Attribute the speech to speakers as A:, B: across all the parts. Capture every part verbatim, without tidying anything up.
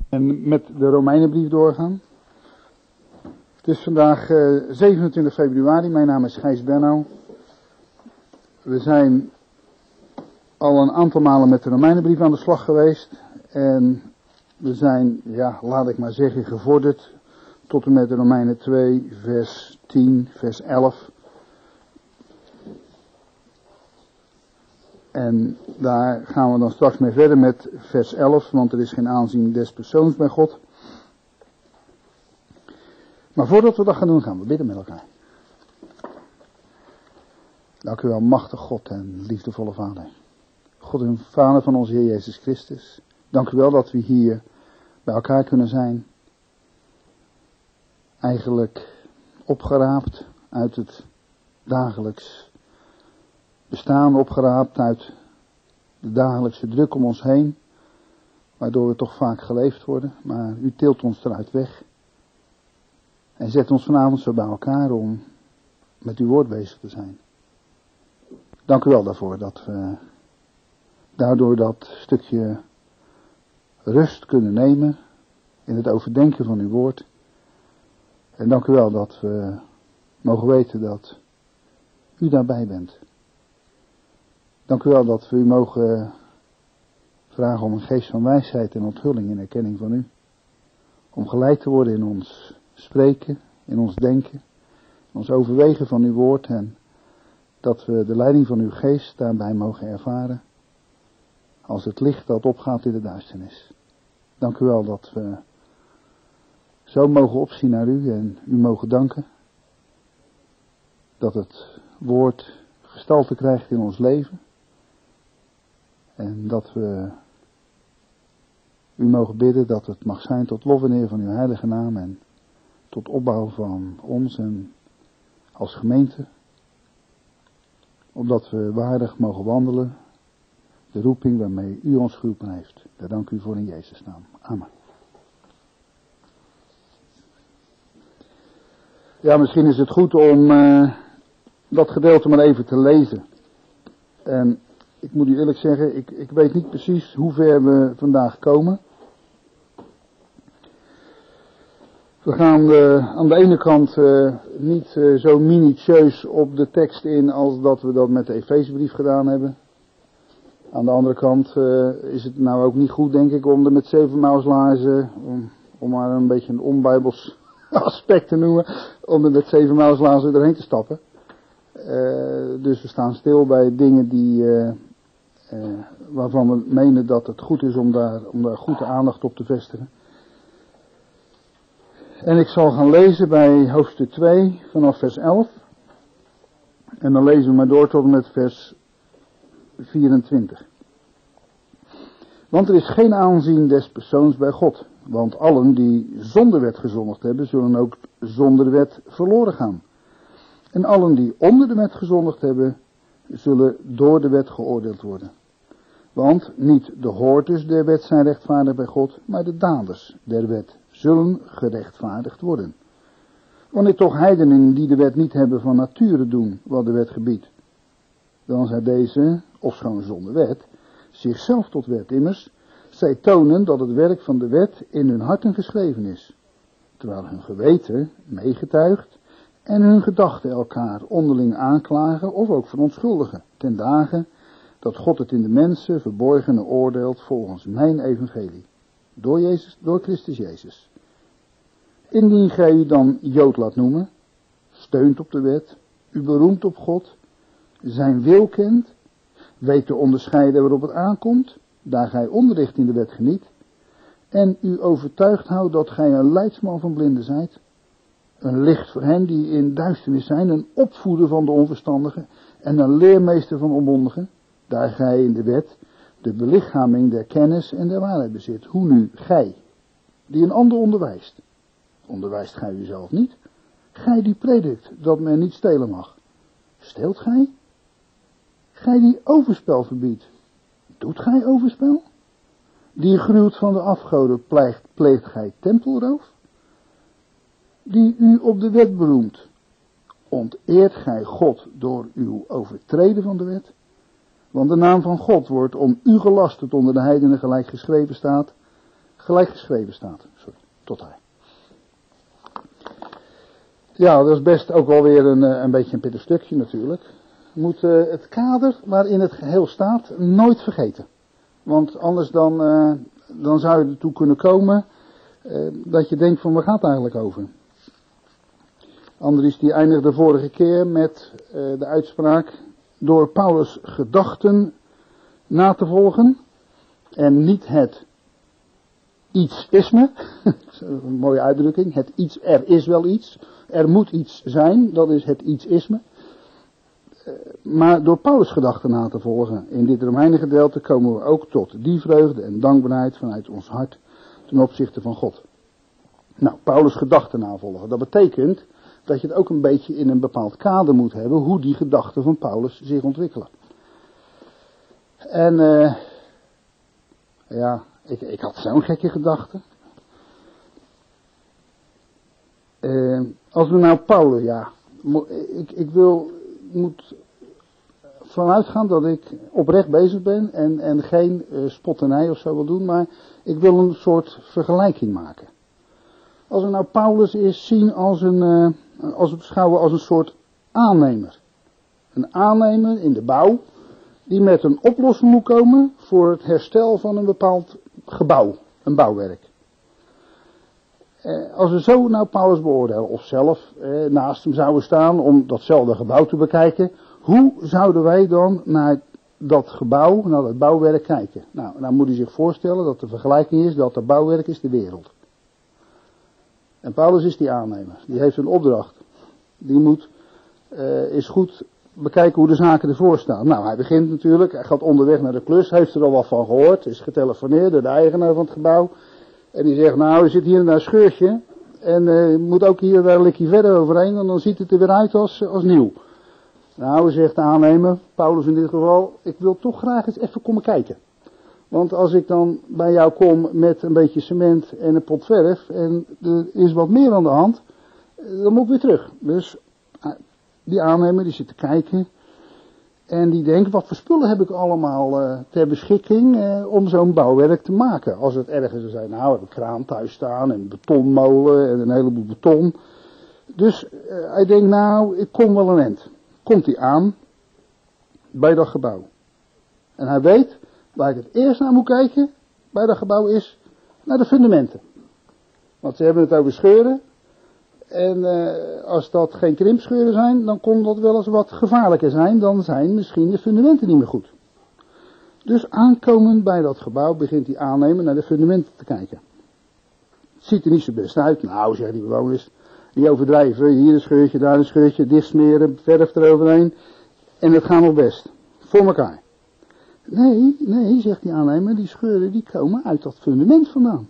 A: En met de Romeinenbrief doorgaan. Het is vandaag uh, zevenentwintig februari, mijn naam is Gijs Benno. We zijn al een aantal malen met de Romeinenbrief aan de slag geweest. En we zijn, ja, laat ik maar zeggen, gevorderd tot en met de Romeinen twee, vers tien, vers elf. En daar gaan we dan straks mee verder met vers elf, want er is geen aanzien des persoons bij God. Maar voordat we dat gaan doen, gaan we bidden met elkaar. Dank u wel, machtig God en liefdevolle Vader. God en Vader van onze Heer Jezus Christus. Dank u wel dat we hier bij elkaar kunnen zijn. Eigenlijk opgeraapt uit het dagelijks bestaan, opgeraapt uit de dagelijkse druk om ons heen. Waardoor we toch vaak geleefd worden, maar u tilt ons eruit weg. En zet ons vanavond zo bij elkaar om met uw woord bezig te zijn. Dank u wel daarvoor dat we daardoor dat stukje rust kunnen nemen in het overdenken van uw woord. En dank u wel dat we mogen weten dat u daarbij bent. Dank u wel dat we u mogen vragen om een geest van wijsheid en onthulling in erkenning van u. Om geleid te worden in ons spreken, in ons denken, in ons overwegen van uw woord. En dat we de leiding van uw geest daarbij mogen ervaren. Als het licht dat opgaat in de duisternis. Dank u wel dat we zo mogen opzien naar u en u mogen danken. Dat het woord gestalte krijgt in ons leven. En dat we u mogen bidden dat het mag zijn tot lof en eer van uw heilige naam. En tot opbouw van ons en als gemeente. Opdat we waardig mogen wandelen. De roeping waarmee u ons geroepen heeft. Daar dank u voor in Jezus' naam. Amen. Ja, misschien is het goed om uh, dat gedeelte maar even te lezen. En ik moet u eerlijk zeggen, ik, ik weet niet precies hoe ver we vandaag komen. We gaan uh, aan de ene kant uh, niet uh, zo minutieus op de tekst in als dat we dat met de Efezebrief gedaan hebben. Aan de andere kant uh, is het nou ook niet goed, denk ik, om er met zevenmouwslaarzen, om, om maar een beetje een onbijbels aspect te noemen, om er met zevenmouwslaarzen doorheen te stappen. Uh, dus we staan stil bij dingen die, uh, uh, waarvan we menen dat het goed is om daar, om daar goed de aandacht op te vestigen. En ik zal gaan lezen bij hoofdstuk twee vanaf vers elf. En dan lezen we maar door tot en met vers vierentwintig. Want er is geen aanzien des persoons bij God. Want allen die zonder wet gezondigd hebben, zullen ook zonder wet verloren gaan. En allen die onder de wet gezondigd hebben, zullen door de wet geoordeeld worden. Want niet de hoorders der wet zijn rechtvaardig bij God, maar de daders der wet zullen gerechtvaardigd worden. Wanneer toch heidenen die de wet niet hebben van nature doen wat de wet gebiedt, dan zijn deze, ofschoon zonder wet, zichzelf tot wet. Immers, zij tonen dat het werk van de wet in hun harten geschreven is, terwijl hun geweten meegetuigt en hun gedachten elkaar onderling aanklagen of ook verontschuldigen, ten dage dat God het in de mensen verborgene oordeelt volgens mijn evangelie, door Jezus, door Christus Jezus. Indien gij u dan Jood laat noemen, steunt op de wet, u beroemt op God, zijn wil kent, weet te onderscheiden waarop het aankomt, daar gij onderricht in de wet geniet, en u overtuigd houdt dat gij een leidsman van blinden zijt, een licht voor hen die in duisternis zijn, een opvoeder van de onverstandigen en een leermeester van onmondigen, daar gij in de wet de belichaming der kennis en der waarheid bezit. Hoe nu gij, die een ander onderwijst, onderwijst gij uzelf niet? Gij die predikt dat men niet stelen mag, steelt gij? Gij die overspel verbiedt, doet gij overspel? Die gruwt van de afgoden, pleegt, pleegt gij tempelroof? Die u op de wet beroemt, onteert gij God door uw overtreden van de wet? Want de naam van God wordt om u gelasterd onder de heidenen gelijk geschreven staat. gelijk geschreven staat. Sorry, tot hij. Ja, dat is best ook wel weer een, een beetje een pittig stukje natuurlijk. Je moet uh, het kader waarin het geheel staat nooit vergeten. Want anders dan, uh, dan zou je ertoe kunnen komen uh, dat je denkt van waar gaat het eigenlijk over? Andries die eindigde vorige keer met uh, de uitspraak door Paulus' gedachten na te volgen en niet het iets-isme, een mooie uitdrukking, het iets, er is wel iets, er moet iets zijn, dat is het iets-isme. Uh, maar door Paulus' gedachten na te volgen in dit Romeinen gedeelte komen we ook tot die vreugde en dankbaarheid vanuit ons hart ten opzichte van God. Nou, Paulus' gedachten navolgen, dat betekent dat je het ook een beetje in een bepaald kader moet hebben hoe die gedachten van Paulus zich ontwikkelen. En uh, ja, ik, ik had zo'n gekke gedachte. Uh, als we nou Paulus, ja, ik, ik wil, moet vanuit gaan dat ik oprecht bezig ben en, en geen uh, spotternij of zo wil doen, maar ik wil een soort vergelijking maken. Als we nou Paulus eens zien als een, uh, als we beschouwen als een soort aannemer. Een aannemer in de bouw, die met een oplossing moet komen voor het herstel van een bepaald gebouw, een bouwwerk. Eh, als we zo nou Paulus beoordelen, of zelf eh, naast hem zouden staan om datzelfde gebouw te bekijken, hoe zouden wij dan naar dat gebouw, naar dat bouwwerk kijken? Nou, dan moet u zich voorstellen dat de vergelijking is dat het bouwwerk is de wereld. En Paulus is die aannemer, die heeft een opdracht. Die moet uh, eens goed bekijken hoe de zaken ervoor staan. Nou, hij begint natuurlijk, hij gaat onderweg naar de klus, heeft er al wat van gehoord, is getelefoneerd door de eigenaar van het gebouw. En die zegt, nou, er zit hier een scheurtje en uh, moet ook hier daar een likje verder overheen en dan ziet het er weer uit als, als nieuw. Nou, zegt de aannemer, Paulus in dit geval, ik wil toch graag eens even komen kijken. Want als ik dan bij jou kom met een beetje cement en een pot verf en er is wat meer aan de hand, dan moet ik weer terug. Dus die aannemer die zit te kijken en die denkt, wat voor spullen heb ik allemaal uh, ter beschikking uh, om zo'n bouwwerk te maken. Als het ergens zou zijn, nou, heb ik kraan thuis staan en een betonmolen en een heleboel beton. Dus uh, hij denkt, nou, ik kom wel een eind. Komt hij aan bij dat gebouw. En hij weet, waar ik het eerst naar moet kijken bij dat gebouw is naar de fundamenten. Want ze hebben het over scheuren. En uh, als dat geen krimpscheuren zijn, dan kon dat wel eens wat gevaarlijker zijn. Dan zijn misschien de fundamenten niet meer goed. Dus aankomend bij dat gebouw begint die aannemer naar de fundamenten te kijken. Het ziet er niet zo best uit. Nou, zeggen die bewoners, die overdrijven. Hier een scheurtje, daar een scheurtje, dicht smeren, verf eroverheen. En het gaat nog best. Voor elkaar. Nee, nee, zegt die aannemer, die scheuren die komen uit dat fundament vandaan.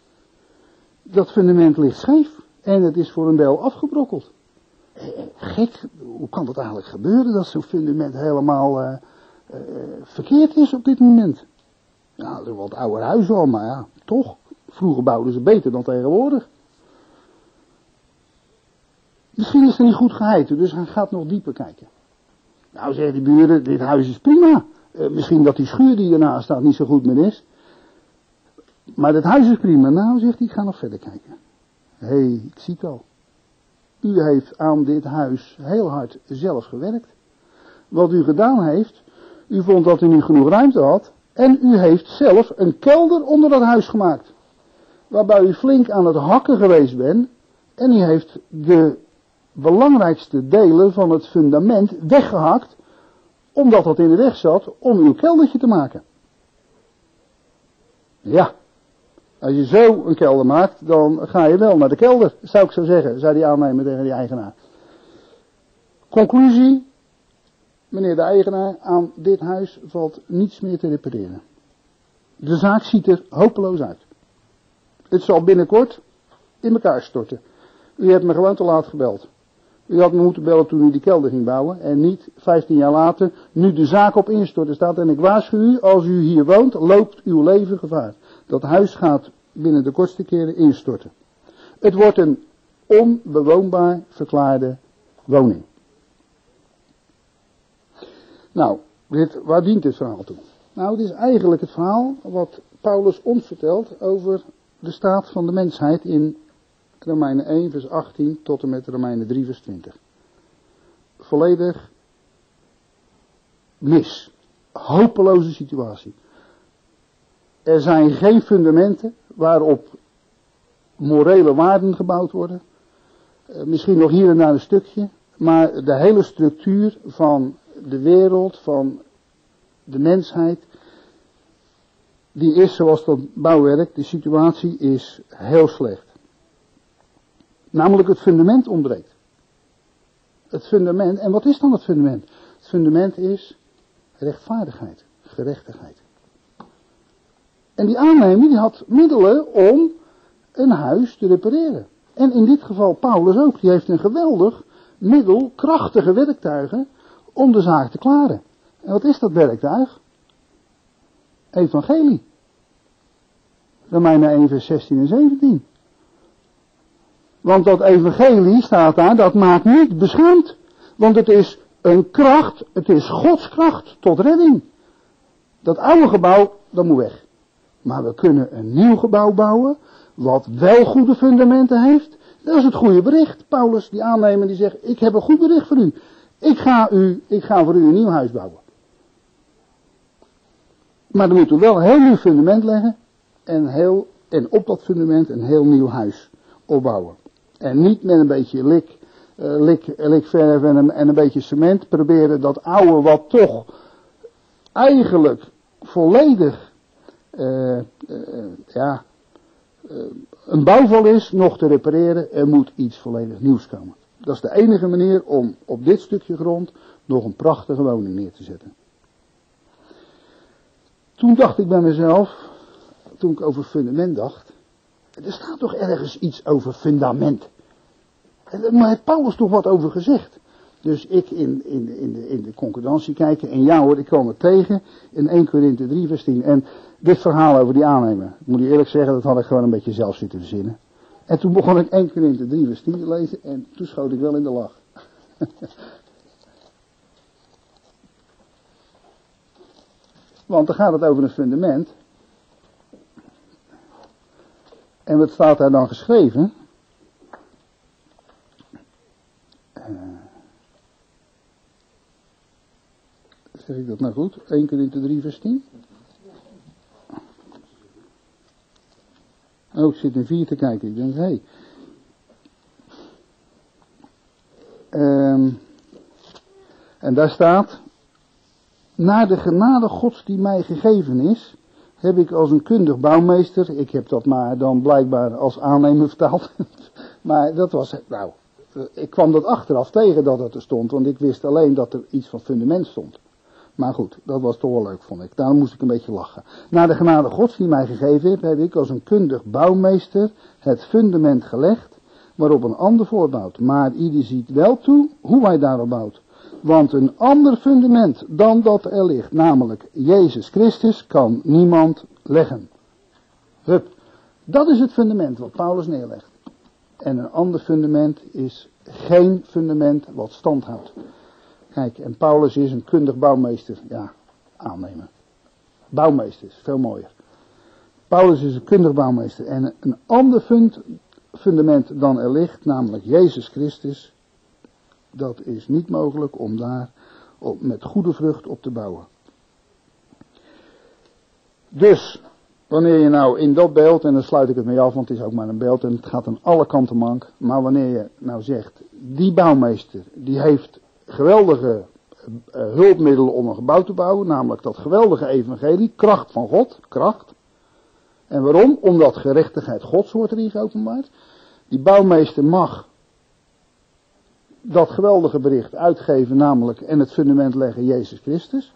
A: Dat fundament ligt scheef en het is voor een deel afgebrokkeld. Eh, gek, hoe kan dat eigenlijk gebeuren dat zo'n fundament helemaal uh, uh, verkeerd is op dit moment? Ja, dat is wel het oude huis al, maar ja, toch. Vroeger bouwden ze beter dan tegenwoordig. Misschien is het niet goed geheten, dus hij gaat nog dieper kijken. Nou, zeggen die buren, dit huis is prima. Uh, misschien dat die schuur die ernaast staat niet zo goed meer is. Maar het huis is prima. Nou, zegt hij, ik ga nog verder kijken. Hé, hey, ik zie het al. U heeft aan dit huis heel hard zelf gewerkt. Wat u gedaan heeft, u vond dat u niet genoeg ruimte had. En u heeft zelf een kelder onder dat huis gemaakt. Waarbij u flink aan het hakken geweest bent. En u heeft de belangrijkste delen van het fundament weggehakt. Omdat dat in de weg zat om uw keldertje te maken. Ja. Als je zo een kelder maakt, dan ga je wel naar de kelder, zou ik zo zeggen, zei die aannemer tegen die eigenaar. Conclusie, meneer de eigenaar, aan dit huis valt niets meer te repareren. De zaak ziet er hopeloos uit. Het zal binnenkort in elkaar storten. U hebt me gewoon te laat gebeld. U had me moeten bellen toen u die kelder ging bouwen en niet vijftien jaar later, nu de zaak op instorten staat. En ik waarschuw u, als u hier woont, loopt uw leven gevaar. Dat huis gaat binnen de kortste keren instorten. Het wordt een onbewoonbaar verklaarde woning. Nou, dit, waar dient dit verhaal toe? Nou, het is eigenlijk het verhaal wat Paulus ons vertelt over de staat van de mensheid in Romeinen één vers achttien tot en met Romeinen drie vers twintig. Volledig mis. Hopeloze situatie. Er zijn geen fundamenten waarop morele waarden gebouwd worden. Uh, misschien nog hier en daar een stukje. Maar de hele structuur van de wereld, van de mensheid, die is zoals dat bouwwerk, de situatie is heel slecht. Namelijk het fundament ontbreekt. Het fundament, en wat is dan het fundament? Het fundament is rechtvaardigheid, gerechtigheid. En die aannemer die had middelen om een huis te repareren. En in dit geval Paulus ook, die heeft een geweldig middel, krachtige werktuigen om de zaak te klaren. En wat is dat werktuig? Evangelie. Romeinen één vers zestien en zeventien. Want dat evangelie staat daar, dat maakt niet beschaamd. Want het is een kracht, het is Gods kracht tot redding. Dat oude gebouw, dat moet weg. Maar we kunnen een nieuw gebouw bouwen, wat wel goede fundamenten heeft. Dat is het goede bericht. Paulus, die aannemer, die zegt, ik heb een goed bericht voor u. Ik ga, u, ik ga voor u een nieuw huis bouwen. Maar dan moet u wel een heel nieuw fundament leggen. En, heel, en op dat fundament een heel nieuw huis opbouwen. En niet met een beetje lik, uh, lik, likverf en een, en een beetje cement proberen dat oude wat toch eigenlijk volledig uh, uh, ja, uh, een bouwval is, nog te repareren. Er moet iets volledig nieuws komen. Dat is de enige manier om op dit stukje grond nog een prachtige woning neer te zetten. Toen dacht ik bij mezelf, toen ik over fundament dacht, er staat toch ergens iets over fundament. En daar heeft Paulus toch wat over gezegd. Dus ik in, in, in, de, in de concordantie kijken, en ja hoor, ik kwam het tegen in Eerste Korinthe drie vers tien. En dit verhaal over die aannemer, ik moet u eerlijk zeggen, dat had ik gewoon een beetje zelf zitten verzinnen. En toen begon ik Eerste Korinthe drie vers tien te lezen en toen schoot ik wel in de lach. Want dan gaat het over een fundament. En wat staat daar dan geschreven? Uh, zeg ik dat nou goed? Eerste Korinthe drie vers tien. Oh, ik zit in vier te kijken. Ik denk, hé. Hey. Um, en daar staat, naar de genade Gods die mij gegeven is, heb ik als een kundig bouwmeester, ik heb dat maar dan blijkbaar als aannemer vertaald, maar dat was, nou, ik kwam dat achteraf tegen dat het er stond, want ik wist alleen dat er iets van fundament stond. Maar goed, dat was toch wel leuk, vond ik. Daarom moest ik een beetje lachen. Naar de genade Gods die mij gegeven heeft, heb ik als een kundig bouwmeester het fundament gelegd, waarop een ander voorbouwt. Maar ieder ziet wel toe hoe hij daarop bouwt. Want een ander fundament dan dat er ligt, namelijk Jezus Christus, kan niemand leggen. Hup. Dat is het fundament wat Paulus neerlegt. En een ander fundament is geen fundament wat stand houdt. Kijk, en Paulus is een kundig bouwmeester. Ja, aannemen. Bouwmeester is veel mooier. Paulus is een kundig bouwmeester. En een ander fund, fundament dan er ligt, namelijk Jezus Christus, dat is niet mogelijk om daar op, met goede vrucht op te bouwen. Dus, wanneer je nou in dat beeld, en dan sluit ik het mee af, want het is ook maar een beeld en het gaat aan alle kanten mank. Maar wanneer je nou zegt, die bouwmeester, die heeft geweldige uh, hulpmiddelen om een gebouw te bouwen, namelijk dat geweldige evangelie, kracht van God, kracht. En waarom? Omdat gerechtigheid Gods wordt erin geopenbaard. Die bouwmeester mag dat geweldige bericht uitgeven, namelijk en het fundament leggen Jezus Christus.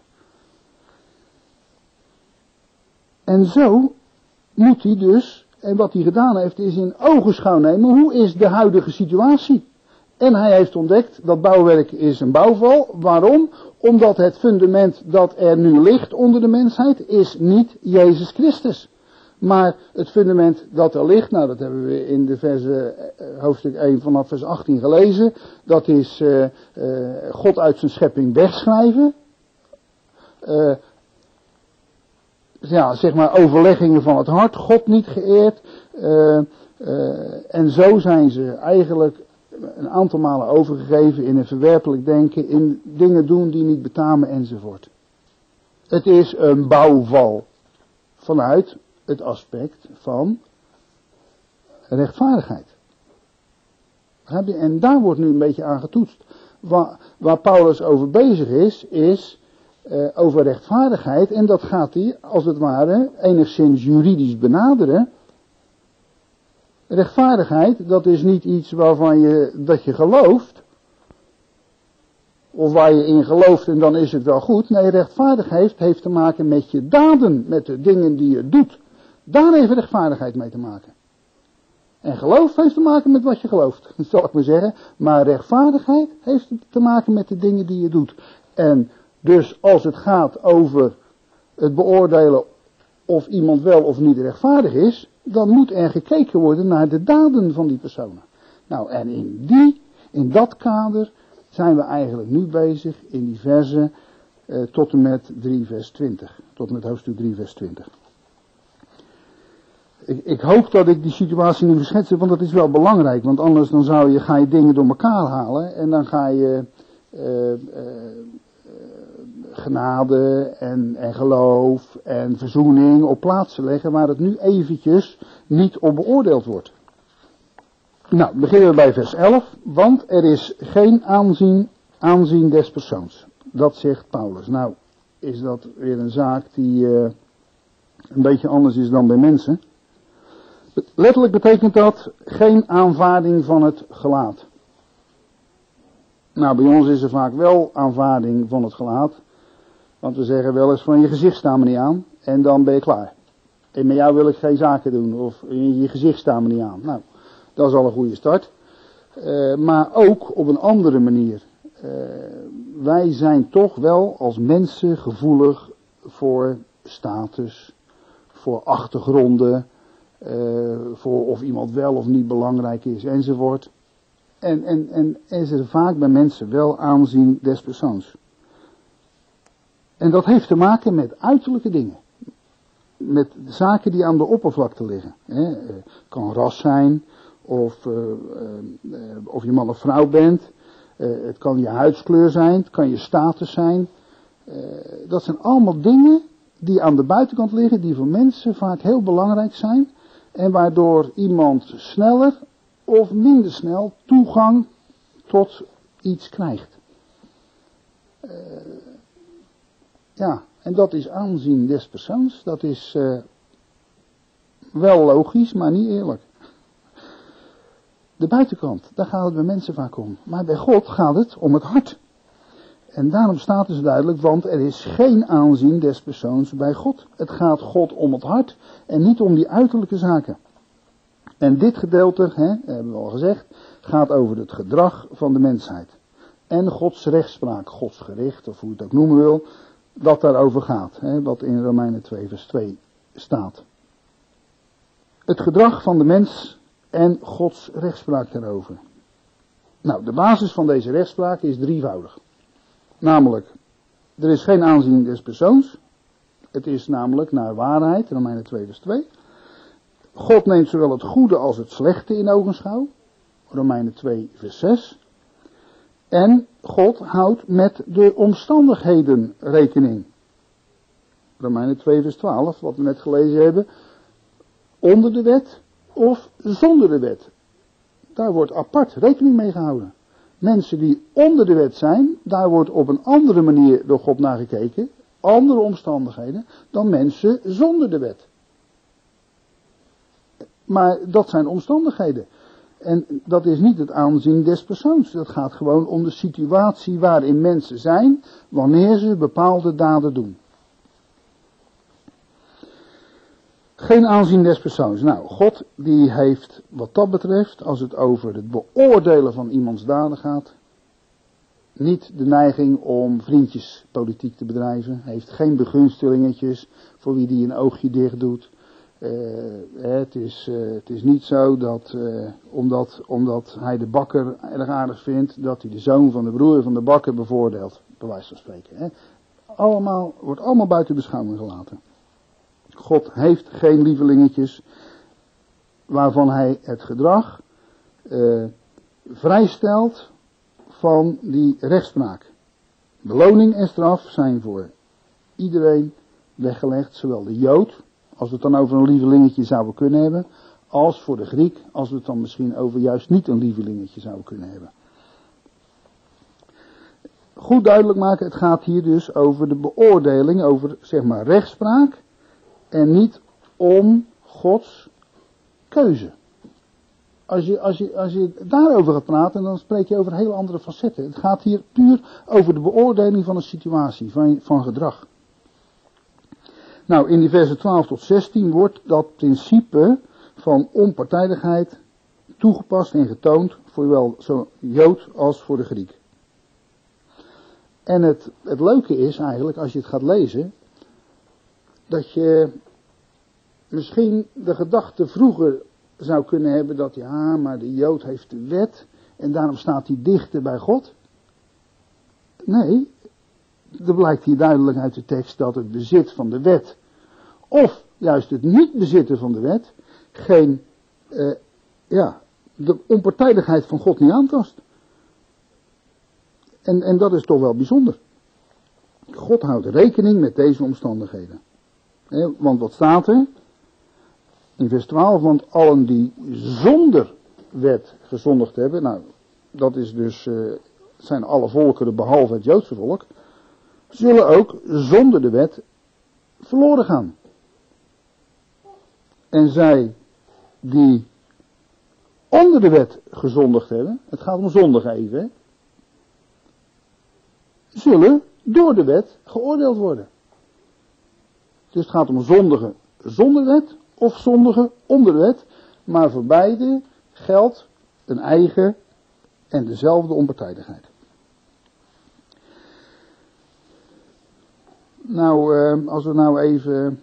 A: En zo moet hij dus, en wat hij gedaan heeft, is in ogenschouw nemen, hoe is de huidige situatie? En hij heeft ontdekt dat bouwwerk is een bouwval. Waarom? Omdat het fundament dat er nu ligt onder de mensheid is niet Jezus Christus. Maar het fundament dat er ligt, nou dat hebben we in de verse, uh, hoofdstuk één vanaf vers achttien gelezen. Dat is uh, uh, God uit zijn schepping wegschrijven. Uh, ja, zeg maar overleggingen van het hart, God niet geëerd. Uh, uh, en zo zijn ze eigenlijk een aantal malen overgegeven in een verwerpelijk denken, in dingen doen die niet betamen enzovoort. Het is een bouwval vanuit het aspect van rechtvaardigheid. En daar wordt nu een beetje aan getoetst. Waar, waar Paulus over bezig is, is uh, over rechtvaardigheid. En dat gaat hij, als het ware, enigszins juridisch benaderen. Rechtvaardigheid, dat is niet iets waarvan je, dat je gelooft. Of waar je in gelooft en dan is het wel goed. Nee, rechtvaardigheid heeft te maken met je daden, met de dingen die je doet. Daar heeft rechtvaardigheid mee te maken. En geloof heeft te maken met wat je gelooft, zal ik maar zeggen. Maar rechtvaardigheid heeft te maken met de dingen die je doet. En dus als het gaat over het beoordelen of iemand wel of niet rechtvaardig is, dan moet er gekeken worden naar de daden van die personen. Nou, en in die, in dat kader zijn we eigenlijk nu bezig in die versen eh, tot en met drie vers twintig. Tot en met hoofdstuk drie vers twintig. Ik, ik hoop dat ik die situatie nu verschets heb, want dat is wel belangrijk. Want anders dan zou je, ga je dingen door elkaar halen en dan ga je uh, uh, genade en, en geloof en verzoening op plaatsen leggen waar het nu eventjes niet op beoordeeld wordt. Nou, beginnen we bij vers elf. Want er is geen aanzien, aanzien des persoons. Dat zegt Paulus. Nou, is dat weer een zaak die uh, een beetje anders is dan bij mensen. Letterlijk betekent dat geen aanvaarding van het gelaat. Nou, bij ons is er vaak wel aanvaarding van het gelaat. Want we zeggen wel eens van je gezicht staat me niet aan. En dan ben je klaar. En met jou wil ik geen zaken doen. Of je gezicht staat me niet aan. Nou, dat is al een goede start. Uh, maar ook op een andere manier. Uh, wij zijn toch wel als mensen gevoelig voor status. Voor achtergronden. Uh, voor of iemand wel of niet belangrijk is enzovoort. En, en, en is er vaak bij mensen wel aanzien des persoons. En dat heeft te maken met uiterlijke dingen. Met zaken die aan de oppervlakte liggen. Hè. Uh, kan ras zijn. Of, uh, uh, of je man of vrouw bent. Uh, het kan je huidskleur zijn. Het kan je status zijn. Uh, dat zijn allemaal dingen die aan de buitenkant liggen. Die voor mensen vaak heel belangrijk zijn. En waardoor iemand sneller of minder snel toegang tot iets krijgt. Uh, ja, en dat is aanzien des persoons. Dat is uh, wel logisch, maar niet eerlijk. De buitenkant, daar gaat het bij mensen vaak om. Maar bij God gaat het om het hart. En daarom staat het duidelijk, want er is geen aanzien des persoons bij God. Het gaat God om het hart en niet om die uiterlijke zaken. En dit gedeelte, hè, hebben we al gezegd, gaat over het gedrag van de mensheid. En Gods rechtspraak, Gods gericht, of hoe je het ook noemen wil, dat daarover gaat. Hè, wat in Romeinen twee vers twee staat. Het gedrag van de mens en Gods rechtspraak daarover. Nou, de basis van deze rechtspraak is drievoudig. Namelijk, er is geen aanzien des persoons. Het is namelijk naar waarheid, Romeinen twee vers twee. God neemt zowel het goede als het slechte in ogenschouw. Romeinen twee vers zes. En God houdt met de omstandigheden rekening. Romeinen twee vers twaalf, wat we net gelezen hebben. Onder de wet of zonder de wet. Daar wordt apart rekening mee gehouden. Mensen die onder de wet zijn, daar wordt op een andere manier door God naar gekeken. Andere omstandigheden dan mensen zonder de wet. Maar dat zijn omstandigheden. En dat is niet het aanzien des persoons. Dat gaat gewoon om de situatie waarin mensen zijn, wanneer ze bepaalde daden doen. Geen aanzien des persoons. Nou, God die heeft wat dat betreft, als het over het beoordelen van iemands daden gaat, niet de neiging om vriendjespolitiek te bedrijven. Hij heeft geen begunstelingetjes voor wie die een oogje dicht doet. Uh, het, is, uh, het is niet zo dat, uh, omdat, omdat hij de bakker erg aardig vindt, dat hij de zoon van de broer van de bakker bevoordeelt, bij wijze van spreken. Hè. Allemaal, wordt allemaal buiten beschouwing gelaten. God heeft geen lievelingetjes waarvan hij het gedrag uh, vrijstelt van die rechtspraak. Beloning en straf zijn voor iedereen weggelegd, zowel de Jood, als we het dan over een lievelingetje zouden kunnen hebben, als voor de Griek, als we het dan misschien over juist niet een lievelingetje zouden kunnen hebben. Goed duidelijk maken, het gaat hier dus over de beoordeling, over zeg maar rechtspraak en niet om Gods keuze. Als je, als je, als je daarover gaat praten, dan spreek je over hele andere facetten. Het gaat hier puur over de beoordeling van een situatie, van, van gedrag. Nou, in die versen twaalf tot zestien wordt dat principe van onpartijdigheid toegepast en getoond voor zowel zo Jood als voor de Griek. En het, het leuke is eigenlijk, als je het gaat lezen, dat je misschien de gedachte vroeger zou kunnen hebben dat, ja, maar de Jood heeft de wet en daarom staat hij dichter bij God. Nee, er blijkt hier duidelijk uit de tekst dat het bezit van de wet, of juist het niet bezitten van de wet, geen, uh, ja, de onpartijdigheid van God niet aantast. En, en dat is toch wel bijzonder. God houdt rekening met deze omstandigheden. He, want wat staat er? In vers twaalf, want allen die zonder wet gezondigd hebben, nou, dat is dus, uh, zijn alle volkeren behalve het Joodse volk, zullen ook zonder de wet verloren gaan. En zij die onder de wet gezondigd hebben, het gaat om zondigen even, hè, zullen door de wet geoordeeld worden. Dus het gaat om zondigen zonder wet of zondigen onder de wet, maar voor beide geldt een eigen en dezelfde onpartijdigheid. Nou, uh, als we nou even,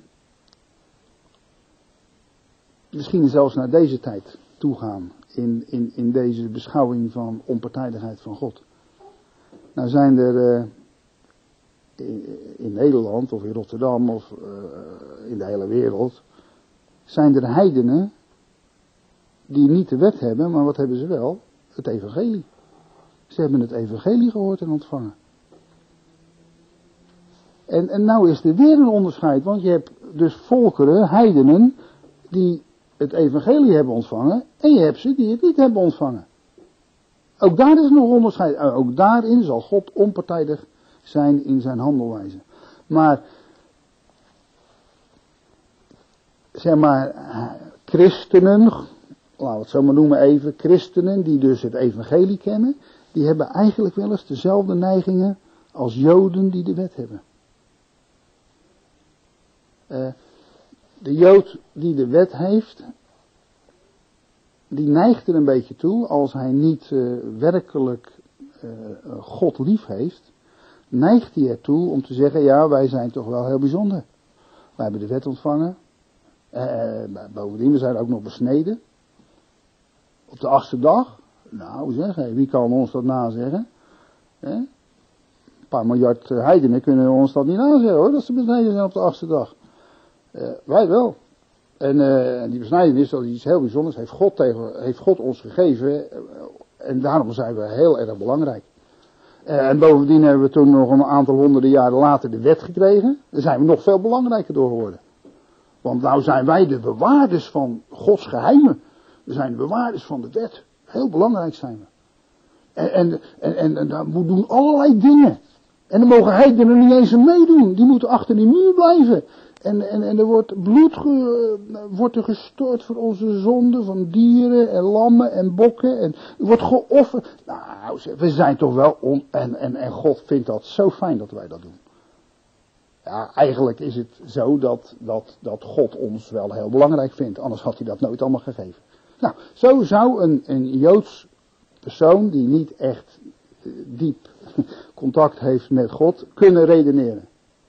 A: misschien zelfs naar deze tijd toegaan, in, in, in deze beschouwing van onpartijdigheid van God. Nou zijn er uh, in, in Nederland of in Rotterdam of uh, in de hele wereld, zijn er heidenen die niet de wet hebben, maar wat hebben ze wel? Het evangelie. Ze hebben het evangelie gehoord en ontvangen. En, en nou is er weer een onderscheid, want je hebt dus volkeren, heidenen, die het evangelie hebben ontvangen, en je hebt ze die het niet hebben ontvangen. Ook daar is nog onderscheid. Ook daarin zal God onpartijdig zijn in zijn handelwijze. Maar, zeg maar, christenen, laten we het zo maar noemen even, christenen die dus het evangelie kennen, die hebben eigenlijk wel eens dezelfde neigingen als Joden die de wet hebben. Uh, de Jood die de wet heeft, die neigt er een beetje toe, als hij niet uh, werkelijk uh, God lief heeft, neigt hij ertoe om te zeggen, ja, wij zijn toch wel heel bijzonder. Wij hebben de wet ontvangen. Uh, bovendien, we zijn ook nog besneden. Op de achtste dag. Nou zeg, hey, wie kan ons dat nazeggen? Eh? Een paar miljard heidenen kunnen ons dat niet nazeggen hoor, dat ze besneden zijn op de achtste dag. Uh, wij wel. En uh, die besnijdenis, dat is iets heel bijzonders, heeft God, tegen, heeft God ons gegeven. Uh, en daarom zijn we heel erg belangrijk. Uh, en bovendien hebben we toen nog een aantal honderden jaren later de wet gekregen. Daar zijn we nog veel belangrijker door geworden. Want nou zijn wij de bewaarders van Gods geheimen. We zijn de bewaarders van de wet. Heel belangrijk zijn we. En, en, en, en, en daar moet doen allerlei dingen. En dan mogen heidenen niet eens aan meedoen. Die moeten achter die muur blijven. En, en, en er wordt bloed ge, wordt er gestort voor onze zonden van dieren en lammen en bokken. En er wordt geofferd. Nou, we zijn toch wel on, en, en, en God vindt dat zo fijn dat wij dat doen. Ja, eigenlijk is het zo dat, dat, dat God ons wel heel belangrijk vindt. Anders had hij dat nooit allemaal gegeven. Nou, zo zou een, een Joods persoon die niet echt diep contact heeft met God kunnen redeneren.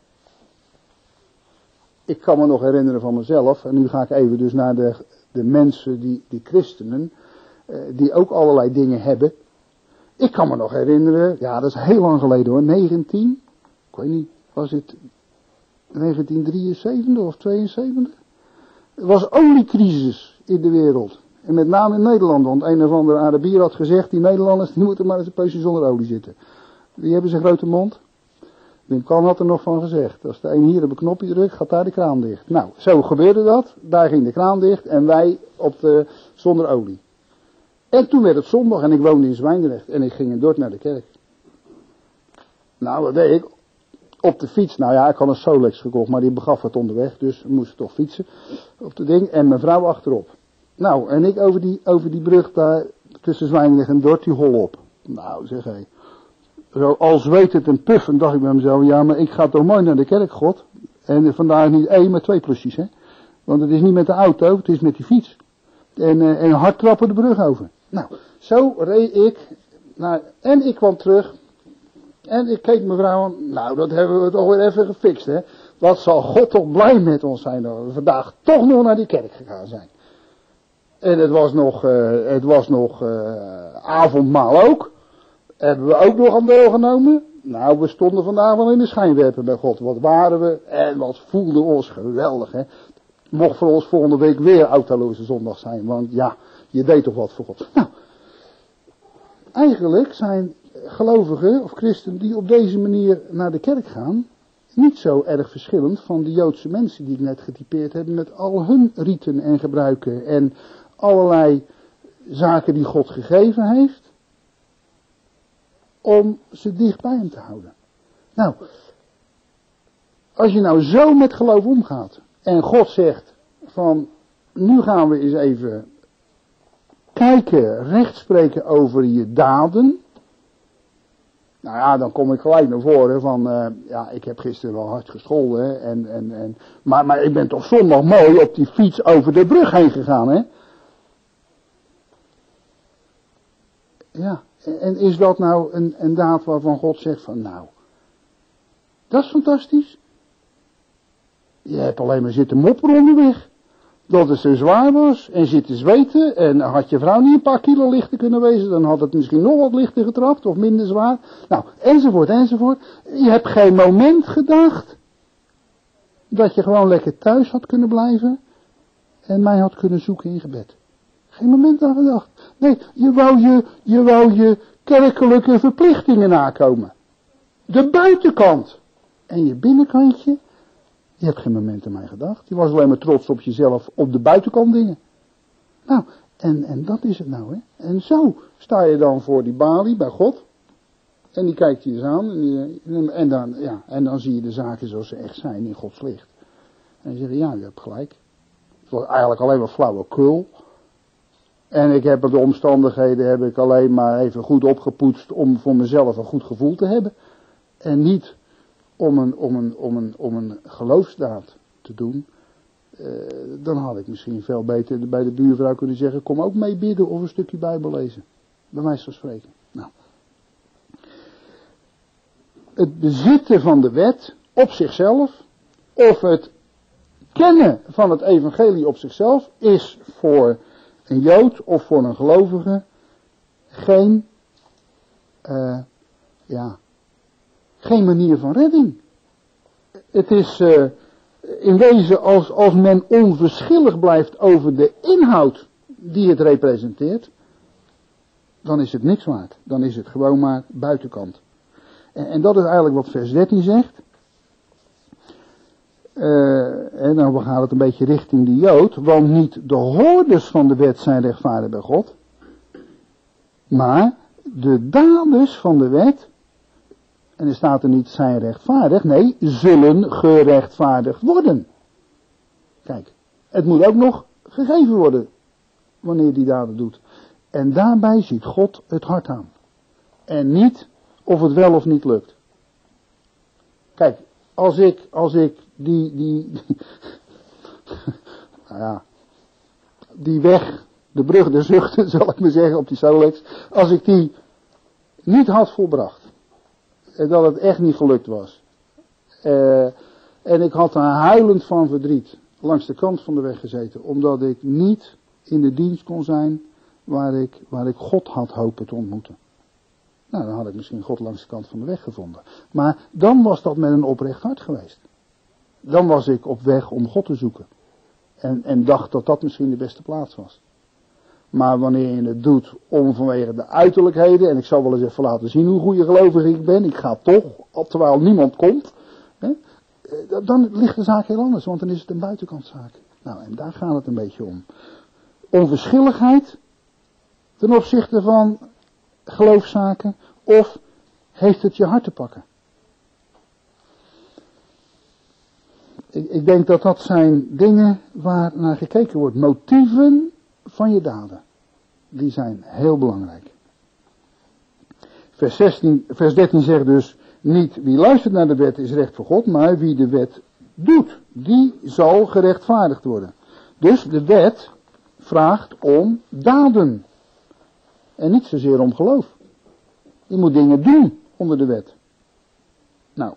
A: Ik kan me nog herinneren van mezelf, en nu ga ik even dus naar de, de mensen, die, die christenen, eh, die ook allerlei dingen hebben. Ik kan me nog herinneren, ja dat is heel lang geleden hoor, negentien, ik weet niet, was het negentien drieënzeventig of tweeënzeventig. Er was oliecrisis in de wereld. En met name in Nederland, want een of andere Arabier had gezegd, die Nederlanders die moeten maar eens een poosje zonder olie zitten. Die hebben zijn grote mond. Wim Kan had er nog van gezegd, als de een hier op een knopje drukt, gaat daar de kraan dicht. Nou, zo gebeurde dat. Daar ging de kraan dicht en wij op de, zonder olie. En toen werd het zondag en ik woonde in Zwijndrecht en ik ging in Dordt naar de kerk. Nou, wat deed ik? Op de fiets, nou ja, ik had een Solex gekocht, maar die begaf het onderweg, dus we moesten toch fietsen op de ding en mijn vrouw achterop. Nou, en ik over die, over die brug daar tussen Zwijndrecht en Dordt, die hol op. Nou, zeg hé. Zo als weet het en puffen, dacht ik bij mezelf, ja, maar ik ga toch mooi naar de kerk, God. En vandaar niet één, maar twee plusjes, hè. Want het is niet met de auto, het is met die fiets. En, uh, en hard trappen de brug over. Nou, zo reed ik, nou, en ik kwam terug. En ik keek mevrouw aan, nou, dat hebben we toch weer even gefixt, hè. Wat zal God toch blij met ons zijn dat we vandaag toch nog naar die kerk gegaan zijn. En het was nog, uh, het was nog uh, avondmaal ook. Hebben we ook nog aan deel genomen? Nou, we stonden vandaag wel in de schijnwerper bij God. Wat waren we en wat voelden we ons geweldig, hè. Mocht voor ons volgende week weer autoloze zondag zijn, want ja, je deed toch wat voor God. Nou, eigenlijk zijn gelovigen of christenen die op deze manier naar de kerk gaan, niet zo erg verschillend van de Joodse mensen die ik net getypeerd heb met al hun riten en gebruiken en allerlei zaken die God gegeven heeft, om ze dicht bij hem te houden. Nou, als je nou zo met geloof omgaat en God zegt van, nu gaan we eens even kijken, rechtspreken over je daden. Nou ja, dan kom ik gelijk naar voren van, uh, ja, ik heb gisteren wel hard gescholden, hè, en, en, en, maar, maar ik ben toch zondag mooi op die fiets over de brug heen gegaan, hè. Ja, en is dat nou een, een daad waarvan God zegt van, nou, dat is fantastisch. Je hebt alleen maar zitten mopperen onderweg. Dat het zo zwaar was en zitten zweten en had je vrouw niet een paar kilo lichter kunnen wezen, dan had het misschien nog wat lichter getrapt of minder zwaar. Nou, enzovoort, enzovoort. Je hebt geen moment gedacht dat je gewoon lekker thuis had kunnen blijven en mij had kunnen zoeken in gebed. Geen moment aan gedacht. Nee, je wou je, je wou je kerkelijke verplichtingen nakomen. De buitenkant. En je binnenkantje, je hebt geen moment aan mij gedacht. Je was alleen maar trots op jezelf, op de buitenkant dingen. Nou, en, en dat is het nou, hè. En zo sta je dan voor die balie bij God. En die kijkt je eens aan. En, die, en, dan, ja, en dan zie je de zaken zoals ze echt zijn in Gods licht. En je zegt, ja, je hebt gelijk. Het was eigenlijk alleen maar flauwekul. En ik heb de omstandigheden heb ik alleen maar even goed opgepoetst om voor mezelf een goed gevoel te hebben. En niet om een, om een, om een, om een geloofsdaad te doen. Uh, dan had ik misschien veel beter bij de buurvrouw kunnen zeggen, kom ook mee bidden of een stukje Bijbel lezen. Bij wijze van spreken. Nou. Het bezitten van de wet op zichzelf, of het kennen van het evangelie op zichzelf, is voor een Jood of voor een gelovige geen, uh, ja, geen manier van redding. Het is uh, in wezen als, als men onverschillig blijft over de inhoud die het representeert, dan is het niks waard. Dan is het gewoon maar buitenkant. En, en dat is eigenlijk wat vers dertien zegt. Uh, en dan gaat het een beetje richting de Jood, want niet de hoorders van de wet zijn rechtvaardig bij God, maar de daders van de wet, en er staat er niet zijn rechtvaardig, nee, zullen gerechtvaardigd worden. Kijk, het moet ook nog gegeven worden, wanneer die daden doet. En daarbij ziet God het hart aan. En niet of het wel of niet lukt. Kijk, als ik, als ik die, die, die nou ja, die weg, de brug der zuchten, zal ik maar zeggen, op die Solex, als ik die niet had volbracht, en dat het echt niet gelukt was, uh, en ik had daar huilend van verdriet langs de kant van de weg gezeten, omdat ik niet in de dienst kon zijn waar ik, waar ik God had hopen te ontmoeten. Nou, dan had ik misschien God langs de kant van de weg gevonden. Maar dan was dat met een oprecht hart geweest. dan was ik op weg om God te zoeken. En, en dacht dat dat misschien de beste plaats was. Maar wanneer je het doet om vanwege de uiterlijkheden, en ik zal wel eens even laten zien hoe goede gelovig ik ben, ik ga toch, terwijl niemand komt, hè, dan ligt de zaak heel anders, want dan is het een buitenkantzaak. Nou, en daar gaat het een beetje om. Onverschilligheid ten opzichte van geloofszaken, of heeft het je hart te pakken? Ik, ik denk dat dat zijn dingen waar naar gekeken wordt. Motieven van je daden. Die zijn heel belangrijk. Vers, zestien, vers dertien zegt dus, niet wie luistert naar de wet is recht voor God, maar wie de wet doet, die zal gerechtvaardigd worden. Dus de wet vraagt om daden. En niet zozeer om geloof. Je moet dingen doen onder de wet. Nou.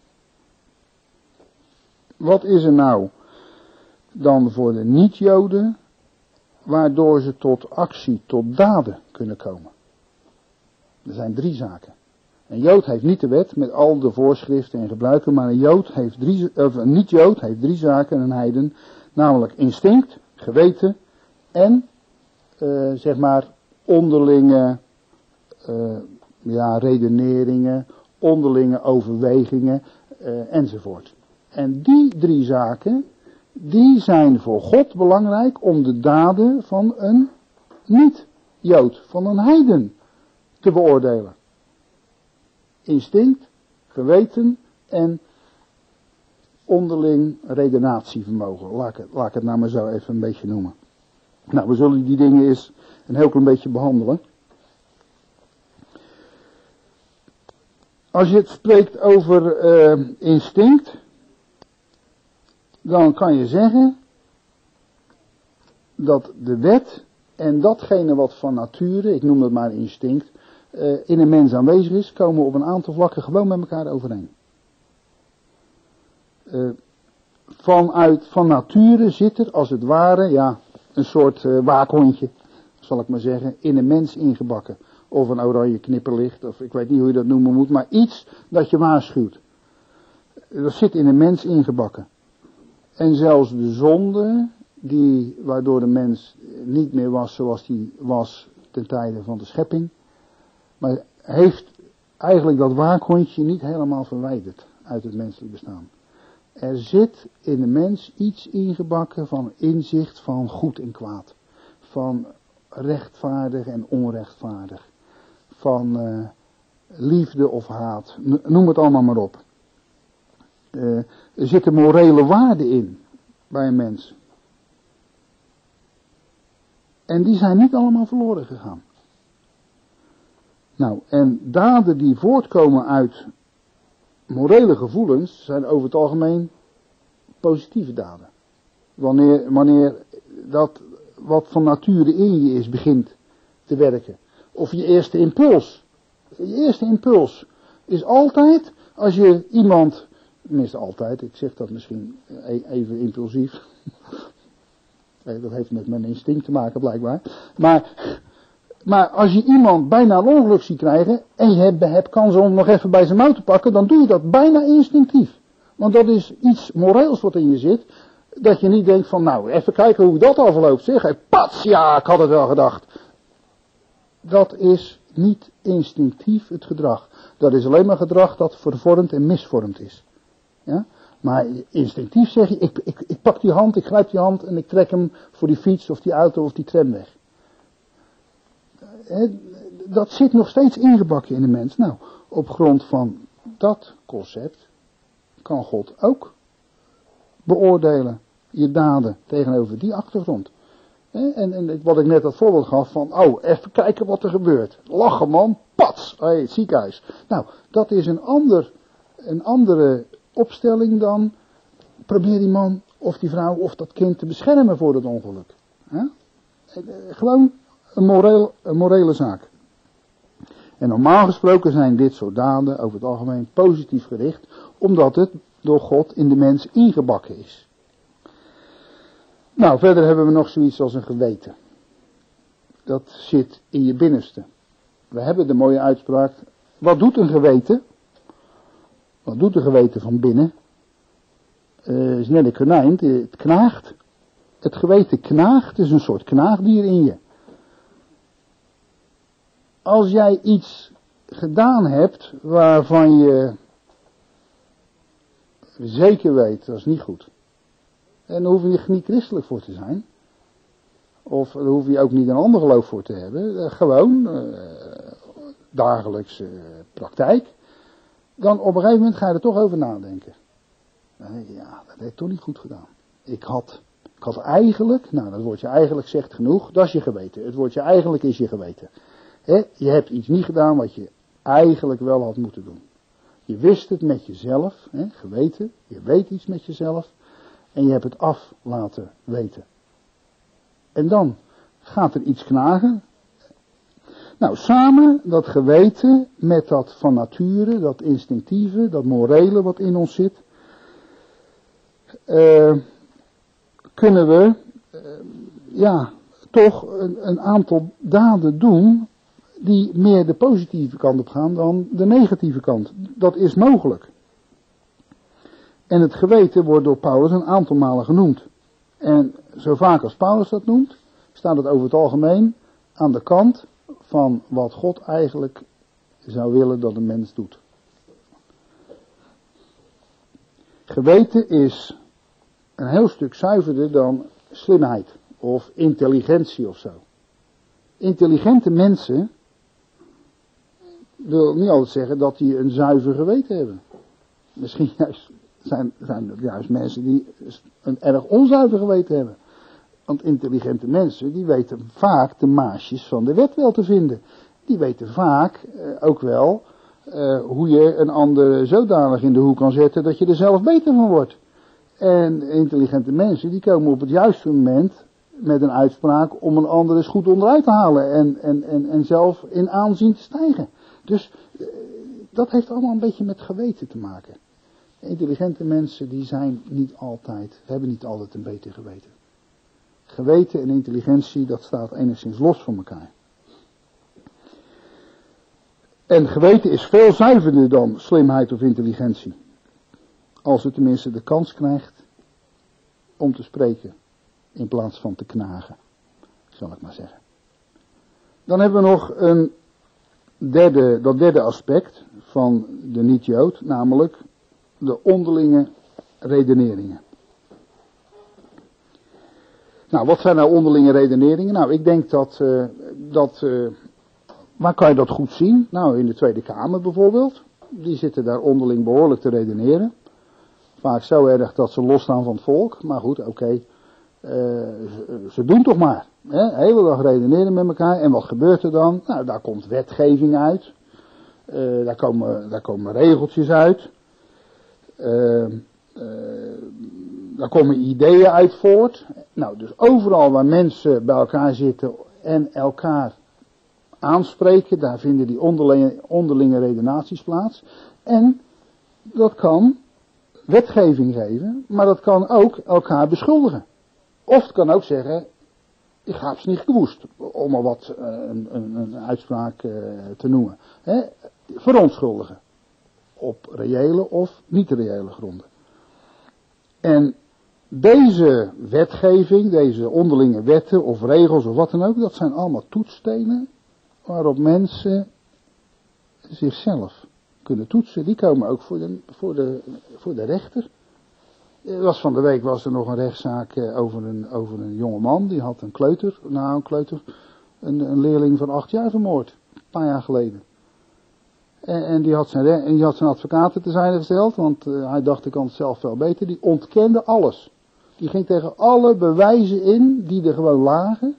A: Wat is er nou dan voor de niet-Joden, waardoor ze tot actie, tot daden kunnen komen? Er zijn drie zaken. Een Jood heeft niet de wet met al de voorschriften en gebruiken, maar een Jood heeft drie, of een niet-Jood heeft drie zaken, een heiden, namelijk instinct, geweten en, uh, zeg maar, onderlinge, uh, ja, redeneringen, onderlinge overwegingen, uh, enzovoort. En die drie zaken, die zijn voor God belangrijk om de daden van een niet-Jood, van een heiden, te beoordelen. Instinct, geweten en onderling redenatievermogen. Laat ik, het, laat ik het nou maar zo even een beetje noemen. Nou, we zullen die dingen eens een heel klein beetje behandelen. Als je het spreekt over uh, instinct, dan kan je zeggen dat de wet en datgene wat van nature, ik noem dat maar instinct, uh, in een mens aanwezig is, komen op een aantal vlakken gewoon met elkaar overeen. Uh, vanuit, van nature zit er als het ware, ja, een soort uh, waakhondje, zal ik maar zeggen, in een mens ingebakken. Of een oranje knipperlicht, of ik weet niet hoe je dat noemen moet, maar iets dat je waarschuwt. Dat zit in een mens ingebakken. En zelfs de zonde, die, waardoor de mens niet meer was zoals die was ten tijde van de schepping, maar heeft eigenlijk dat waakhondje niet helemaal verwijderd uit het menselijk bestaan. Er zit in de mens iets ingebakken van inzicht van goed en kwaad. Van rechtvaardig en onrechtvaardig. Van uh, liefde of haat. Noem het allemaal maar op. Uh, er zitten morele waarden in bij een mens. En die zijn niet allemaal verloren gegaan. Nou, en daden die voortkomen uit morele gevoelens zijn over het algemeen positieve daden. Wanneer, wanneer dat wat van nature in je is begint te werken. Of je eerste impuls. Je eerste impuls is altijd, als je iemand, tenminste altijd, ik zeg dat misschien even impulsief. Dat heeft met mijn instinct te maken blijkbaar. Maar, maar als je iemand bijna een ongeluk ziet krijgen en je hebt, hebt kans om hem nog even bij zijn mouw te pakken, dan doe je dat bijna instinctief. Want dat is iets moreels wat in je zit. Dat je niet denkt van nou, even kijken hoe dat afloopt. Zeg, hey, pats, ja, ik had het wel gedacht. Dat is niet instinctief het gedrag. Dat is alleen maar gedrag dat vervormd en misvormd is. Ja? Maar instinctief zeg je, ik, ik, ik pak die hand, ik grijp die hand en ik trek hem voor die fiets of die auto of die tram weg. Dat zit nog steeds ingebakken in de mens. Nou, op grond van dat concept kan God ook beoordelen je daden tegenover die achtergrond. En, en wat ik net dat voorbeeld gaf van, oh, even kijken wat er gebeurt. Lachen man, pats, hey, het ziekenhuis. Nou, dat is een, ander, een andere opstelling dan, probeer die man of die vrouw of dat kind te beschermen voor het ongeluk. Ja? Gewoon een, moreel, een morele zaak. En normaal gesproken zijn dit soort daden over het algemeen positief gericht, omdat het door God in de mens ingebakken is. Nou, verder hebben we nog zoiets als een geweten. Dat zit in je binnenste. We hebben de mooie uitspraak, wat doet een geweten? Wat doet een geweten van binnen? uh, is net een konijn, het, het knaagt. Het geweten knaagt, het is een soort knaagdier in je. Als jij iets gedaan hebt waarvan je zeker weet, dat is niet goed. En daar hoef je niet christelijk voor te zijn. Of daar hoef je ook niet een ander geloof voor te hebben. Gewoon, uh, dagelijkse praktijk. Dan op een gegeven moment ga je er toch over nadenken. Dan denk je, ja, dat heb ik toch niet goed gedaan. Ik had, ik had eigenlijk, nou dat woordje eigenlijk zegt genoeg, dat is je geweten. Het woordje eigenlijk is je geweten. He, je hebt iets niet gedaan wat je eigenlijk wel had moeten doen. Je wist het met jezelf, he, geweten, je weet iets met jezelf en je hebt het af laten weten. En dan gaat er iets knagen. Nou, samen dat geweten met dat van nature, dat instinctieve, dat morele wat in ons zit, uh, kunnen we uh, ja, toch een, een aantal daden doen die meer de positieve kant op gaan dan de negatieve kant. Dat is mogelijk. En het geweten wordt door Paulus een aantal malen genoemd. En zo vaak als Paulus dat noemt, staat het over het algemeen aan de kant van wat God eigenlijk zou willen dat een mens doet. Geweten is een heel stuk zuiverder dan slimheid of intelligentie of zo. Intelligente mensen wil niet altijd zeggen dat die een zuiver geweten hebben. Misschien juist zijn, zijn er juist mensen die een erg onzuiver geweten hebben. Want intelligente mensen, die weten vaak de maasjes van de wet wel te vinden. Die weten vaak uh, ook wel uh, hoe je een ander zodanig in de hoek kan zetten dat je er zelf beter van wordt. En intelligente mensen, die komen op het juiste moment met een uitspraak om een ander eens goed onderuit te halen en, en, en, en zelf in aanzien te stijgen. Dus uh, dat heeft allemaal een beetje met geweten te maken. Intelligente mensen, die zijn niet altijd, hebben niet altijd een beter geweten. Geweten en intelligentie, dat staat enigszins los van elkaar. En geweten is veel zuiverder dan slimheid of intelligentie. Als het tenminste de kans krijgt om te spreken in plaats van te knagen, zal ik maar zeggen. Dan hebben we nog een derde, dat derde aspect van de niet-Jood, namelijk de onderlinge redeneringen. Nou, wat zijn nou onderlinge redeneringen? Nou, ik denk dat, uh, dat uh, waar kan je dat goed zien? Nou, in de Tweede Kamer bijvoorbeeld. Die zitten daar onderling behoorlijk te redeneren. Vaak zo erg dat ze losstaan van het volk. Maar goed, oké. Okay. Uh, ze, ze doen toch maar. Hè? De hele dag redeneren met elkaar. En wat gebeurt er dan? Nou, daar komt wetgeving uit. Uh, daar, komen, daar komen regeltjes uit. Uh, uh, daar komen ideeën uit voort. Nou, dus overal waar mensen bij elkaar zitten en elkaar aanspreken, daar vinden die onderlinge, onderlinge redenaties plaats. En dat kan wetgeving geven, maar dat kan ook elkaar beschuldigen. Of het kan ook zeggen, ik ga het niet gewoest, om maar wat uh, een, een, een uitspraak uh, te noemen. Hè? Verontschuldigen. Op reële of niet reële gronden. En deze wetgeving, deze onderlinge wetten of regels of wat dan ook, dat zijn allemaal toetsstenen waarop mensen zichzelf kunnen toetsen. Die komen ook voor de, voor de, voor de rechter. Was van de week was er nog een rechtszaak over een, over een jonge man, die had een kleuter, nou een kleuter, een, een leerling van acht jaar vermoord, een paar jaar geleden. En, en, die had zijn, en die had zijn advocaten terzijde gesteld, want uh, hij dacht ik kan het zelf veel beter. Die ontkende alles. Die ging tegen alle bewijzen in die er gewoon lagen.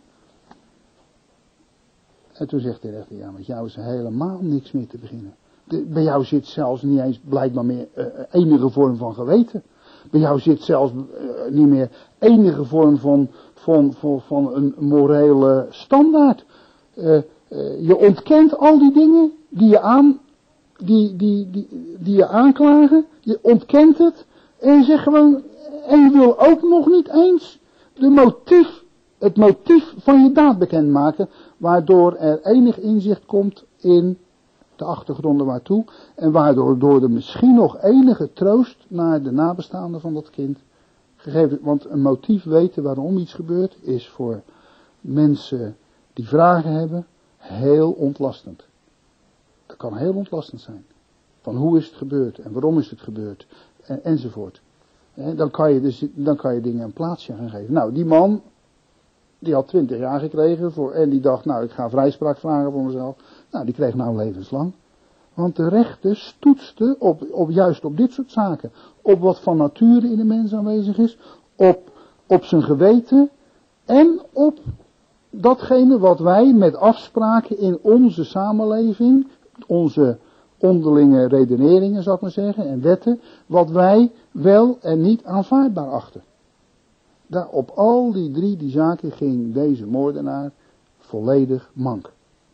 A: En toen zegt de rechter, ja, met jou is er helemaal niks meer te beginnen. De, bij jou zit zelfs niet eens blijkbaar meer uh, enige vorm van geweten. Bij jou zit zelfs uh, niet meer enige vorm van, van, van, van een morele standaard. Uh, uh, je ontkent al die dingen die je aan... Die, die, die, die je aanklagen, je ontkent het en je zegt gewoon, en je wil ook nog niet eens de motief, het motief van je daad bekendmaken, waardoor er enig inzicht komt in de achtergronden waartoe. En waardoor door er misschien nog enige troost naar de nabestaanden van dat kind gegeven. Want een motief weten waarom iets gebeurt is voor mensen die vragen hebben heel ontlastend. Dat kan heel ontlastend zijn. Van hoe is het gebeurd en waarom is het gebeurd en, enzovoort. En dan kan je dus, dan kan je dingen een plaatsje gaan geven. Nou, die man, die had twintig jaar gekregen voor, en die dacht, nou ik ga vrijspraak vragen voor mezelf. Nou, die kreeg nou levenslang. Want de rechter stoetste op, op, juist op dit soort zaken. Op wat van nature in de mens aanwezig is. Op, op zijn geweten. En op datgene wat wij met afspraken in onze samenleving, onze onderlinge redeneringen, zou ik maar zeggen, en wetten, wat wij wel en niet aanvaardbaar achten. Daar, op al die drie die zaken ging deze moordenaar volledig mank.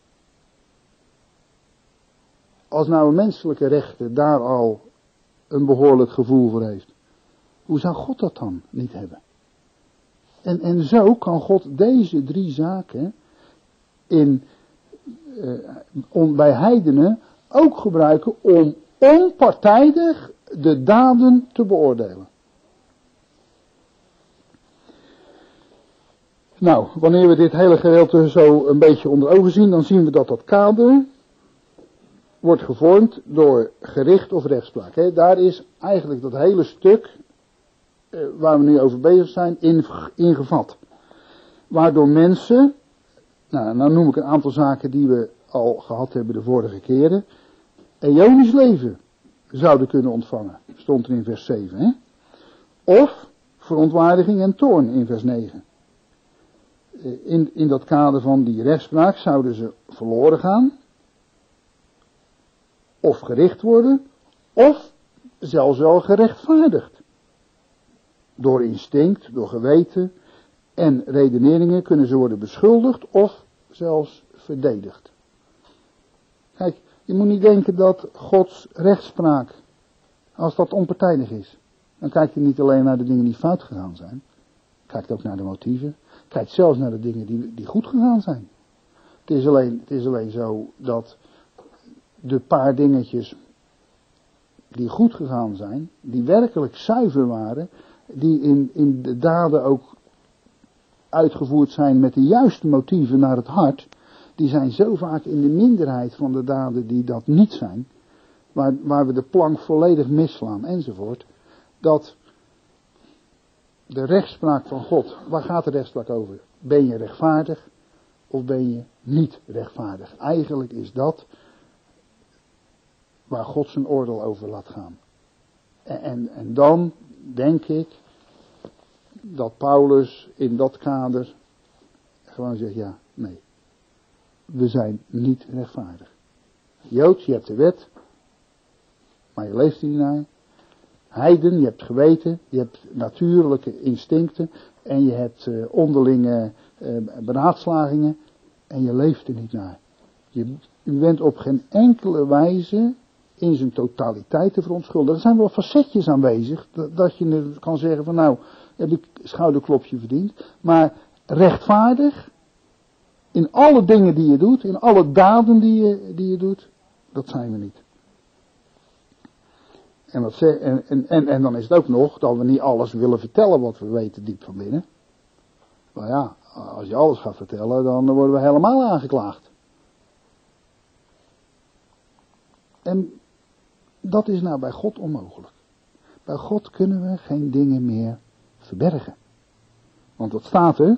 A: Als nou een menselijke rechter daar al een behoorlijk gevoel voor heeft, hoe zou God dat dan niet hebben? En, en zo kan God deze drie zaken in, uh, om, bij heidenen ook gebruiken om onpartijdig de daden te beoordelen. Nou, wanneer we dit hele gedeelte zo een beetje onder ogen zien, dan zien we dat dat kader wordt gevormd door gericht of rechtspraak. He, daar is eigenlijk dat hele stuk eh, waar we nu over bezig zijn in, ingevat. Waardoor mensen, nou, nou noem ik een aantal zaken die we al gehad hebben de vorige keren, eonisch leven zouden kunnen ontvangen. Stond er in vers zeven. Hè? Of verontwaardiging en toorn in vers negen. In, in dat kader van die rechtspraak zouden ze verloren gaan. Of gericht worden. Of zelfs wel gerechtvaardigd. Door instinct, door geweten en redeneringen kunnen ze worden beschuldigd of zelfs verdedigd. Kijk, je moet niet denken dat Gods rechtspraak, als dat onpartijdig is, dan kijk je niet alleen naar de dingen die fout gegaan zijn. Kijkt ook naar de motieven. Kijkt zelfs naar de dingen die, die goed gegaan zijn. Het is alleen, het is alleen zo dat de paar dingetjes die goed gegaan zijn, die werkelijk zuiver waren, die in, in de daden ook uitgevoerd zijn met de juiste motieven naar het hart, die zijn zo vaak in de minderheid van de daden die dat niet zijn, waar, waar we de plank volledig misslaan enzovoort, dat de rechtspraak van God, waar gaat de rechtspraak over? Ben je rechtvaardig of ben je niet rechtvaardig? Eigenlijk is dat waar God zijn oordeel over laat gaan. En, en, en dan denk ik dat Paulus in dat kader gewoon zegt, ja, nee. We zijn niet rechtvaardig. Joods, je hebt de wet, maar je leeft er niet naar. Heiden, je hebt geweten, je hebt natuurlijke instincten en je hebt uh, onderlinge uh, beraadslagingen en je leeft er niet naar. Je, u bent op geen enkele wijze in zijn totaliteit te verontschuldigen. Er zijn wel facetjes aanwezig dat, dat je kan zeggen van nou, heb ik schouderklopje verdiend, maar rechtvaardig in alle dingen die je doet, in alle daden die je, die je doet, dat zijn we niet. En, wat zeg, en, en, en, en dan is het ook nog dat we niet alles willen vertellen wat we weten diep van binnen. Maar ja, als je alles gaat vertellen, dan worden we helemaal aangeklaagd. En dat is nou bij God onmogelijk. Bij God kunnen we geen dingen meer verbergen. Want wat staat er?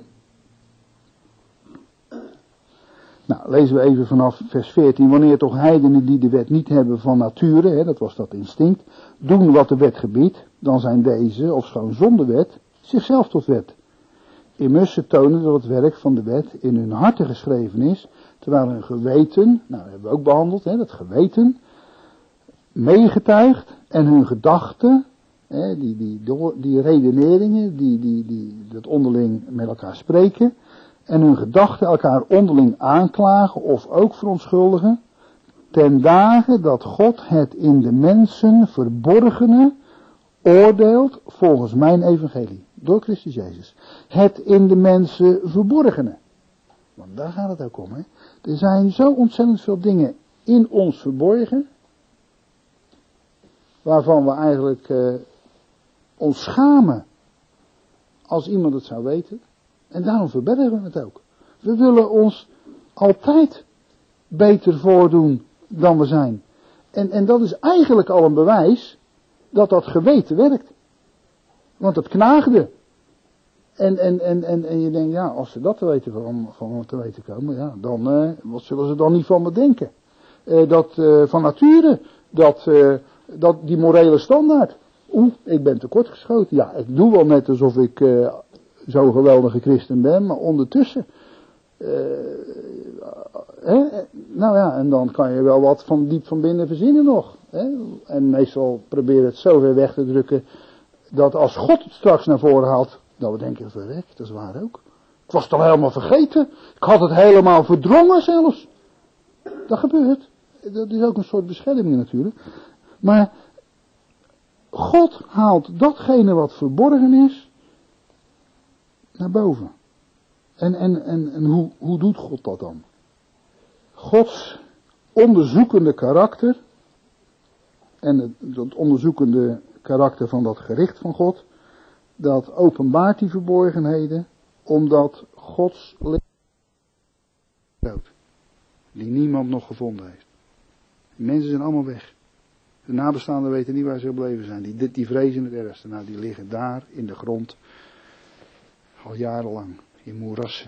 A: Nou, lezen we even vanaf vers veertien. Wanneer toch heidenen die de wet niet hebben van nature, hè, dat was dat instinct, doen wat de wet gebiedt, dan zijn deze, ofschoon zonder wet, zichzelf tot wet. Immers ze tonen dat het werk van de wet in hun harten geschreven is, terwijl hun geweten, nou dat hebben we ook behandeld, hè, dat geweten, meegetuigt en hun gedachten, hè, die, die, die, die redeneringen, die, die, die dat onderling met elkaar spreken, en hun gedachten elkaar onderling aanklagen of ook verontschuldigen, ten dagen dat God het in de mensen verborgene oordeelt volgens mijn evangelie, door Christus Jezus. Het in de mensen verborgene. Want daar gaat het ook om. Hè? Er zijn zo ontzettend veel dingen in ons verborgen, waarvan we eigenlijk uh, ons schamen als iemand het zou weten. En daarom verbergen we het ook. We willen ons altijd beter voordoen dan we zijn. En, en dat is eigenlijk al een bewijs dat dat geweten werkt. Want het knaagde. En, en, en, en, en je denkt, ja, als ze dat te weten van, van te weten komen, ja, dan, uh, wat zullen ze dan niet van me denken? Uh, dat uh, van nature, dat, uh, dat die morele standaard. Oeh, ik ben tekortgeschoten. Ja, ik doe wel net alsof ik uh, zo'n geweldige christen ben, maar ondertussen. Uh, hè? Nou ja, en dan kan je wel wat van diep van binnen verzinnen nog. Hè? En meestal probeer je het zo ver weg te drukken, dat als God het straks naar voren haalt, dan we denken, verrek, dat is waar ook. Ik was het al helemaal vergeten. Ik had het helemaal verdrongen zelfs. Dat gebeurt. Dat is ook een soort bescherming natuurlijk. Maar God haalt datgene wat verborgen is naar boven. En, en, en, en hoe, hoe doet God dat dan? Gods onderzoekende karakter en het, het onderzoekende karakter van dat gericht van God, dat openbaart die verborgenheden, omdat Gods licht, die niemand nog gevonden heeft. De mensen zijn allemaal weg. De nabestaanden weten niet waar ze gebleven zijn. Die, die vrezen het ergste. Nou, die liggen daar in de grond. Al jarenlang. In moerassen.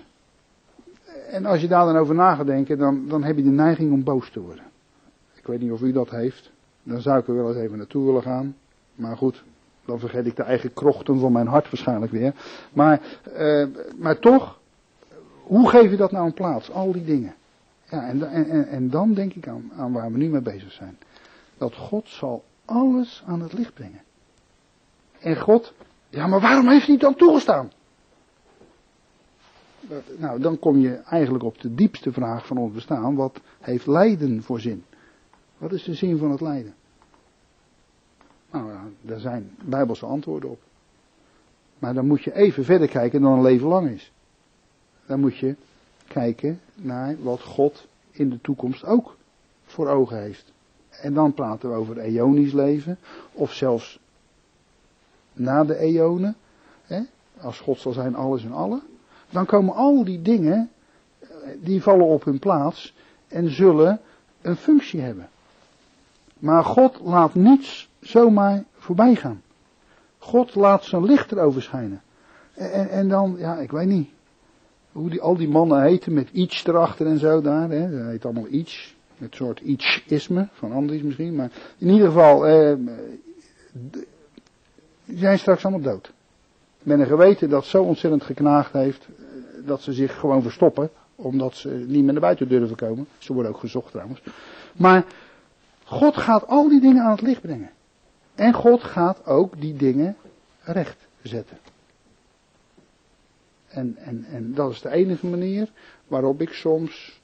A: En als je daar dan over na gaat denken, dan, dan heb je de neiging om boos te worden. Ik weet niet of u dat heeft. Dan zou ik er wel eens even naartoe willen gaan. Maar goed, dan vergeet ik de eigen krochten van mijn hart waarschijnlijk weer. Maar, uh, maar toch, hoe geef je dat nou een plaats? Al die dingen. Ja, en, en, en dan denk ik aan, aan waar we nu mee bezig zijn. Dat God zal alles aan het licht brengen. En God, ja, maar waarom heeft hij het dan toegestaan? Nou, dan kom je eigenlijk op de diepste vraag van ons bestaan. Wat heeft lijden voor zin? Wat is de zin van het lijden? Nou ja, daar zijn bijbelse antwoorden op. Maar dan moet je even verder kijken dan een leven lang is. Dan moet je kijken naar wat God in de toekomst ook voor ogen heeft. En dan praten we over eonisch leven. Of zelfs na de eonen. Hè, als God zal zijn alles en alle. Dan komen al die dingen, die vallen op hun plaats en zullen een functie hebben. Maar God laat niets zomaar voorbij gaan. God laat zijn licht erover schijnen. En, en dan, ja, ik weet niet. Hoe die, al die mannen heten met iets erachter en zo daar. Hè. Dat heet allemaal iets. Met een soort iets-isme van Andries misschien. Maar in ieder geval, eh, die zijn straks allemaal dood. Met een geweten dat zo ontzettend geknaagd heeft, dat ze zich gewoon verstoppen. Omdat ze niet meer naar buiten durven komen. Ze worden ook gezocht trouwens. Maar God gaat al die dingen aan het licht brengen. En God gaat ook die dingen recht zetten. En, en, en dat is de enige manier waarop ik soms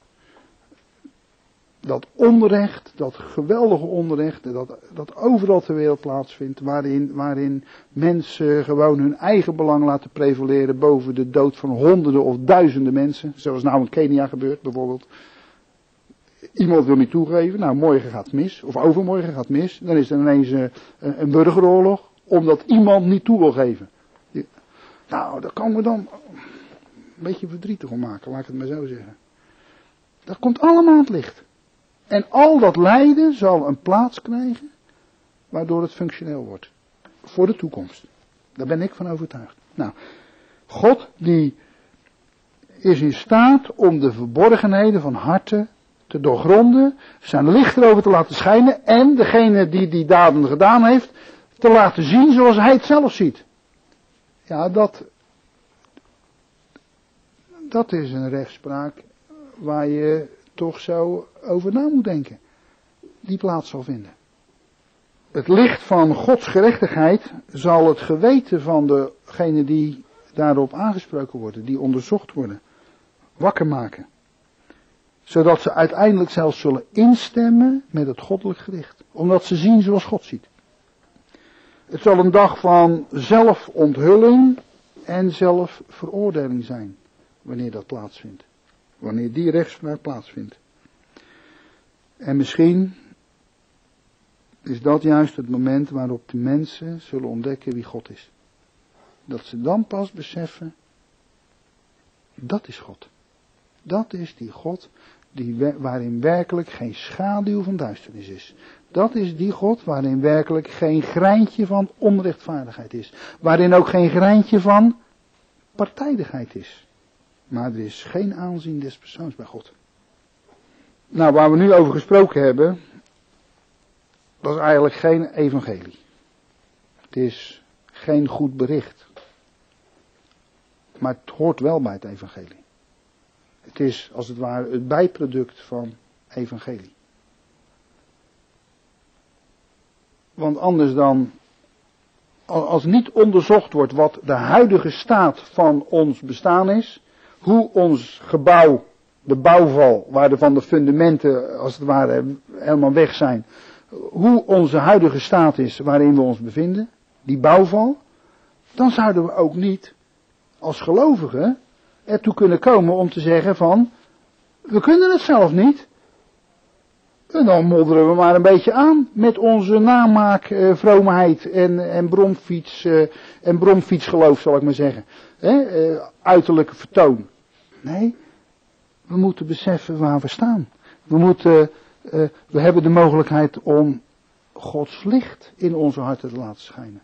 A: dat onrecht, dat geweldige onrecht, dat, dat overal ter wereld plaatsvindt, waarin, waarin mensen gewoon hun eigen belang laten prevaleren boven de dood van honderden of duizenden mensen, zoals nou in Kenia gebeurt bijvoorbeeld. Iemand wil niet toegeven, nou morgen gaat het mis, of overmorgen gaat het mis, dan is er ineens een, een burgeroorlog, omdat iemand niet toe wil geven. Nou, daar kan me dan een beetje verdrietig om maken, laat ik het maar zo zeggen. Dat komt allemaal aan het licht. En al dat lijden zal een plaats krijgen, waardoor het functioneel wordt. Voor de toekomst. Daar ben ik van overtuigd. Nou, God die is in staat om de verborgenheden van harten te doorgronden, zijn licht erover te laten schijnen en degene die die daden gedaan heeft, te laten zien zoals hij het zelf ziet. Ja, dat, dat is een rechtspraak waar je toch zo over na moet denken. Die plaats zal vinden. Het licht van Gods gerechtigheid zal het geweten van degene die daarop aangesproken worden, die onderzocht worden, wakker maken. Zodat ze uiteindelijk zelfs zullen instemmen met het goddelijk gericht. Omdat ze zien zoals God ziet. Het zal een dag van zelfonthulling en zelfveroordeling zijn. Wanneer dat plaatsvindt. Wanneer die rechtspraak plaatsvindt. En misschien is dat juist het moment waarop de mensen zullen ontdekken wie God is. Dat ze dan pas beseffen, dat is God. Dat is die God die, waarin werkelijk geen schaduw van duisternis is. Dat is die God waarin werkelijk geen greintje van onrechtvaardigheid is. Waarin ook geen greintje van partijdigheid is. Maar er is geen aanzien des persoons bij God. Nou, waar we nu over gesproken hebben, dat is eigenlijk geen evangelie. Het is geen goed bericht. Maar het hoort wel bij het evangelie. Het is als het ware het bijproduct van evangelie. Want anders dan, als niet onderzocht wordt wat de huidige staat van ons bestaan is, hoe ons gebouw, de bouwval, waarvan de fundamenten als het ware helemaal weg zijn, hoe onze huidige staat is waarin we ons bevinden, die bouwval, dan zouden we ook niet als gelovigen ertoe kunnen komen om te zeggen van, we kunnen het zelf niet. En dan modderen we maar een beetje aan met onze namaak, uh, vroomheid en, en bromfiets, uh, en bromfietsgeloof zal ik maar zeggen. He, uh, uiterlijke vertoon. Nee, we moeten beseffen waar we staan. We moeten, uh, we hebben de mogelijkheid om Gods licht in onze harten te laten schijnen.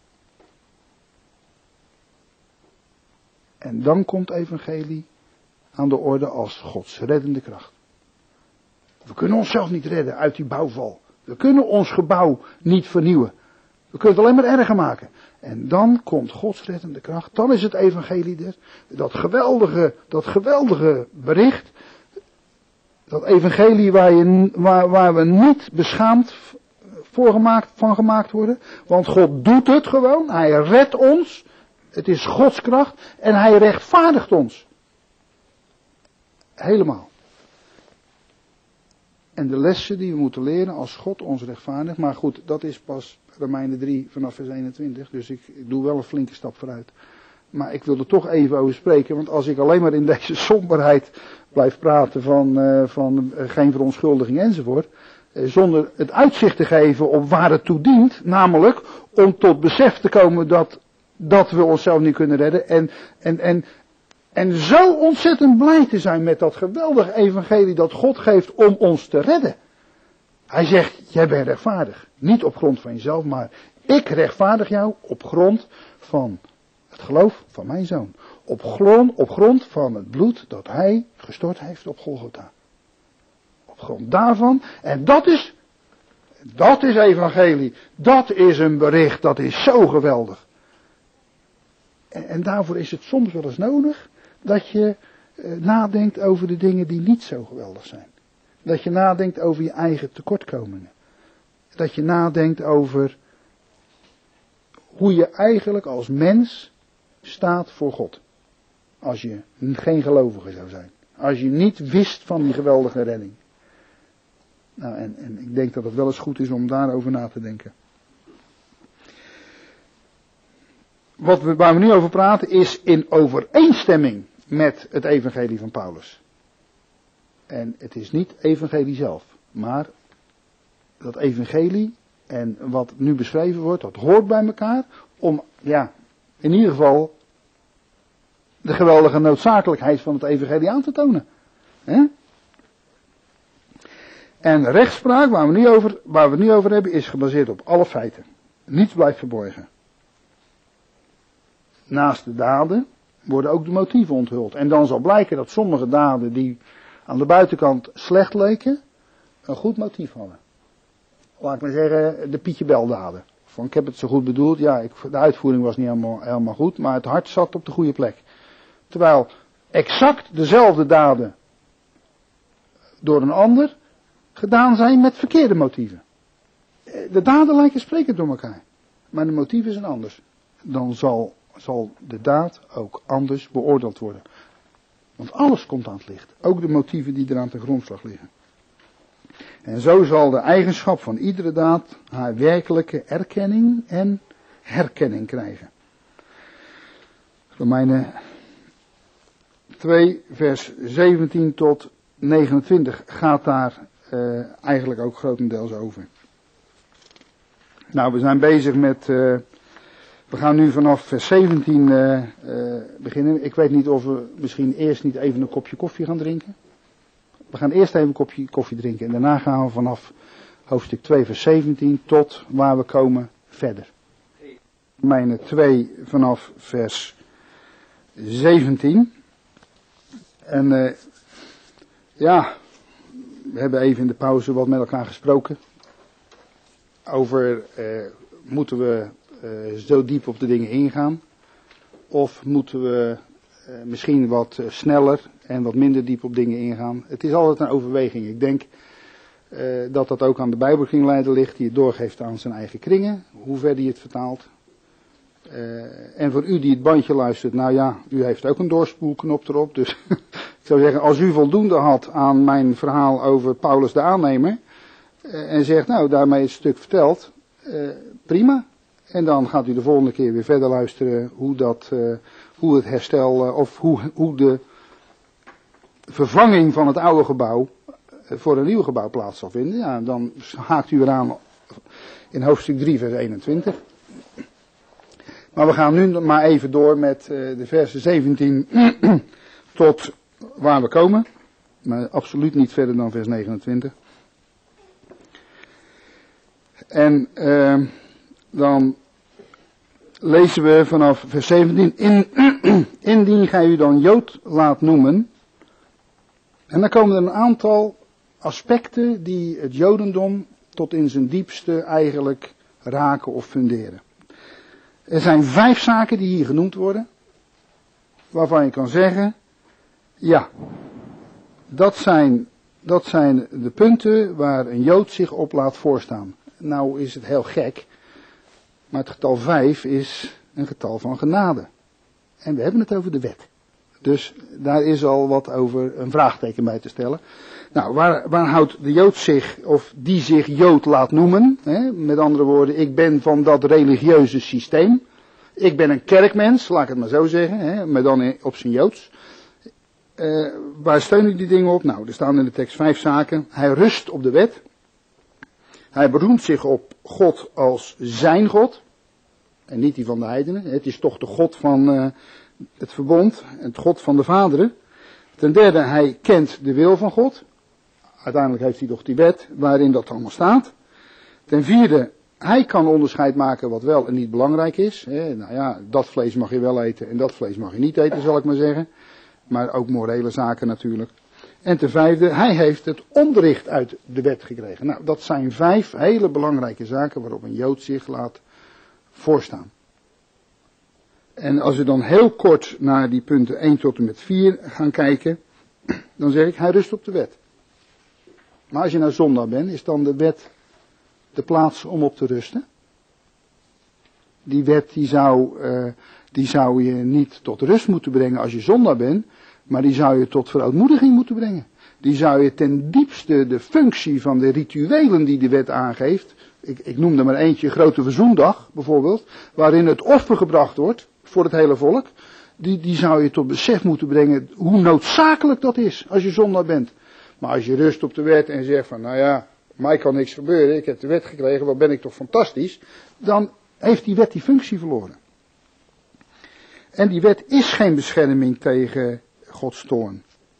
A: En dan komt evangelie aan de orde als Gods reddende kracht. We kunnen onszelf niet redden uit die bouwval. We kunnen ons gebouw niet vernieuwen. We kunnen het alleen maar erger maken. En dan komt Gods reddende kracht. Dan is het evangelie er. Dat geweldige, dat geweldige bericht. Dat evangelie waar, je, waar, waar we niet beschaamd voor gemaakt, van gemaakt worden. Want God doet het gewoon. Hij redt ons. Het is Gods kracht. En hij rechtvaardigt ons. Helemaal. En de lessen die we moeten leren als God ons rechtvaardigt. Maar goed, dat is pas Romeinen drie vanaf vers eenentwintig. Dus ik, ik doe wel een flinke stap vooruit. Maar ik wil er toch even over spreken. Want als ik alleen maar in deze somberheid blijf praten van, uh, van uh, geen verontschuldiging enzovoort. Uh, zonder het uitzicht te geven op waar het toe dient. Namelijk om tot besef te komen dat, dat we onszelf niet kunnen redden. En, en, en, en zo ontzettend blij te zijn met dat geweldige evangelie dat God geeft om ons te redden. Hij zegt, jij bent rechtvaardig. Niet op grond van jezelf, maar ik rechtvaardig jou op grond van het geloof van mijn zoon. Op grond, op grond van het bloed dat hij gestort heeft op Golgotha. Op grond daarvan. En dat is, dat is evangelie. Dat is een bericht, dat is zo geweldig. En, en daarvoor is het soms wel eens nodig dat je eh, nadenkt over de dingen die niet zo geweldig zijn. Dat je nadenkt over je eigen tekortkomingen. Dat je nadenkt over hoe je eigenlijk als mens staat voor God. Als je geen gelovige zou zijn. Als je niet wist van die geweldige redding. Nou, en, en ik denk dat het wel eens goed is om daarover na te denken. Wat we, waar we nu over praten is in overeenstemming met het evangelie van Paulus. En het is niet evangelie zelf, maar dat evangelie en wat nu beschreven wordt, dat hoort bij elkaar om, ja, in ieder geval de geweldige noodzakelijkheid van het evangelie aan te tonen. He? En rechtspraak, waar we, nu over, waar we het nu over hebben, is gebaseerd op alle feiten. Niets blijft verborgen. Naast de daden worden ook de motieven onthuld. En dan zal blijken dat sommige daden die aan de buitenkant slecht leken, een goed motief hadden. Laat ik maar zeggen, de Pietje Bel daden. Van ik heb het zo goed bedoeld, ja, ik, de uitvoering was niet helemaal, helemaal goed, maar het hart zat op de goede plek. Terwijl exact dezelfde daden door een ander gedaan zijn met verkeerde motieven. De daden lijken sprekend door elkaar, maar de motieven zijn anders. Dan zal, zal de daad ook anders beoordeeld worden. Want alles komt aan het licht. Ook de motieven die er aan ten grondslag liggen. En zo zal de eigenschap van iedere daad haar werkelijke erkenning en herkenning krijgen. Romeinen twee vers zeventien tot negenentwintig gaat daar uh, uh, eigenlijk ook grotendeels over. Nou, we zijn bezig met, uh, we gaan nu vanaf vers zeventien uh, uh, beginnen. Ik weet niet of we misschien eerst niet even een kopje koffie gaan drinken. We gaan eerst even een kopje koffie drinken en daarna gaan we vanaf hoofdstuk twee vers zeventien tot waar we komen verder. Romeinen twee vanaf vers zeventien. En uh, ja, we hebben even in de pauze wat met elkaar gesproken. Over, uh, moeten we uh, zo diep op de dingen ingaan? Of moeten we uh, misschien wat uh, sneller en wat minder diep op dingen ingaan? Het is altijd een overweging. Ik denk uh, dat dat ook aan de Bijbelkringleider ligt, die het doorgeeft aan zijn eigen kringen, hoe ver die het vertaalt. Uh, en voor u die het bandje luistert, nou ja, u heeft ook een doorspoelknop erop. Dus ik zou zeggen, als u voldoende had aan mijn verhaal over Paulus de aannemer, uh, en zegt, nou, daarmee is het stuk verteld, uh, prima. En dan gaat u de volgende keer weer verder luisteren hoe dat, uh, hoe het herstel, uh, of hoe, hoe de vervanging van het oude gebouw uh, voor een nieuw gebouw plaats zal vinden. Ja, dan haakt u eraan in hoofdstuk drie vers eenentwintig. Maar we gaan nu maar even door met uh, de versen zeventien tot waar we komen. Maar absoluut niet verder dan vers negenentwintig. En uh, dan lezen we vanaf vers zeventien. In, indien gij u dan Jood laat noemen. En dan komen er een aantal aspecten die het Jodendom tot in zijn diepste eigenlijk raken of funderen. Er zijn vijf zaken die hier genoemd worden, waarvan je kan zeggen, ja, dat zijn, dat zijn de punten waar een Jood zich op laat voorstaan. Nou is het heel gek, maar het getal vijf is een getal van genade. En we hebben het over de wet. Dus daar is al wat over een vraagteken bij te stellen. Nou, waar, waar houdt de Jood zich, of die zich Jood laat noemen? Hè? Met andere woorden, ik ben van dat religieuze systeem. Ik ben een kerkmens, laat ik het maar zo zeggen, hè? Maar dan op zijn Joods. Uh, waar steunen die dingen op? Nou, er staan in de tekst vijf zaken. Hij rust op de wet. Hij beroemt zich op God als zijn God. En niet die van de heidenen. Het is toch de God van uh, het verbond. Het God van de vaderen. Ten derde, hij kent de wil van God. Uiteindelijk heeft hij toch die wet waarin dat allemaal staat. Ten vierde, hij kan onderscheid maken wat wel en niet belangrijk is. He, nou ja, dat vlees mag je wel eten en dat vlees mag je niet eten, zal ik maar zeggen. Maar ook morele zaken natuurlijk. En ten vijfde, hij heeft het onderricht uit de wet gekregen. Nou, dat zijn vijf hele belangrijke zaken waarop een Jood zich laat voorstaan. En als we dan heel kort naar die punten één tot en met vier gaan kijken, dan zeg ik, hij rust op de wet. Maar als je nou zondaar bent, is dan de wet de plaats om op te rusten? Die wet die zou, uh, die zou je niet tot rust moeten brengen als je zondaar bent, maar die zou je tot verootmoediging moeten brengen. Die zou je ten diepste de functie van de rituelen die de wet aangeeft, ik, ik noem er maar eentje, Grote Verzoendag bijvoorbeeld, waarin het offer gebracht wordt voor het hele volk, die, die zou je tot besef moeten brengen hoe noodzakelijk dat is als je zondaar bent. Maar als je rust op de wet en zegt van, nou ja, mij kan niks gebeuren, ik heb de wet gekregen, wat ben ik toch fantastisch, dan heeft die wet die functie verloren. En die wet is geen bescherming tegen Gods toorn.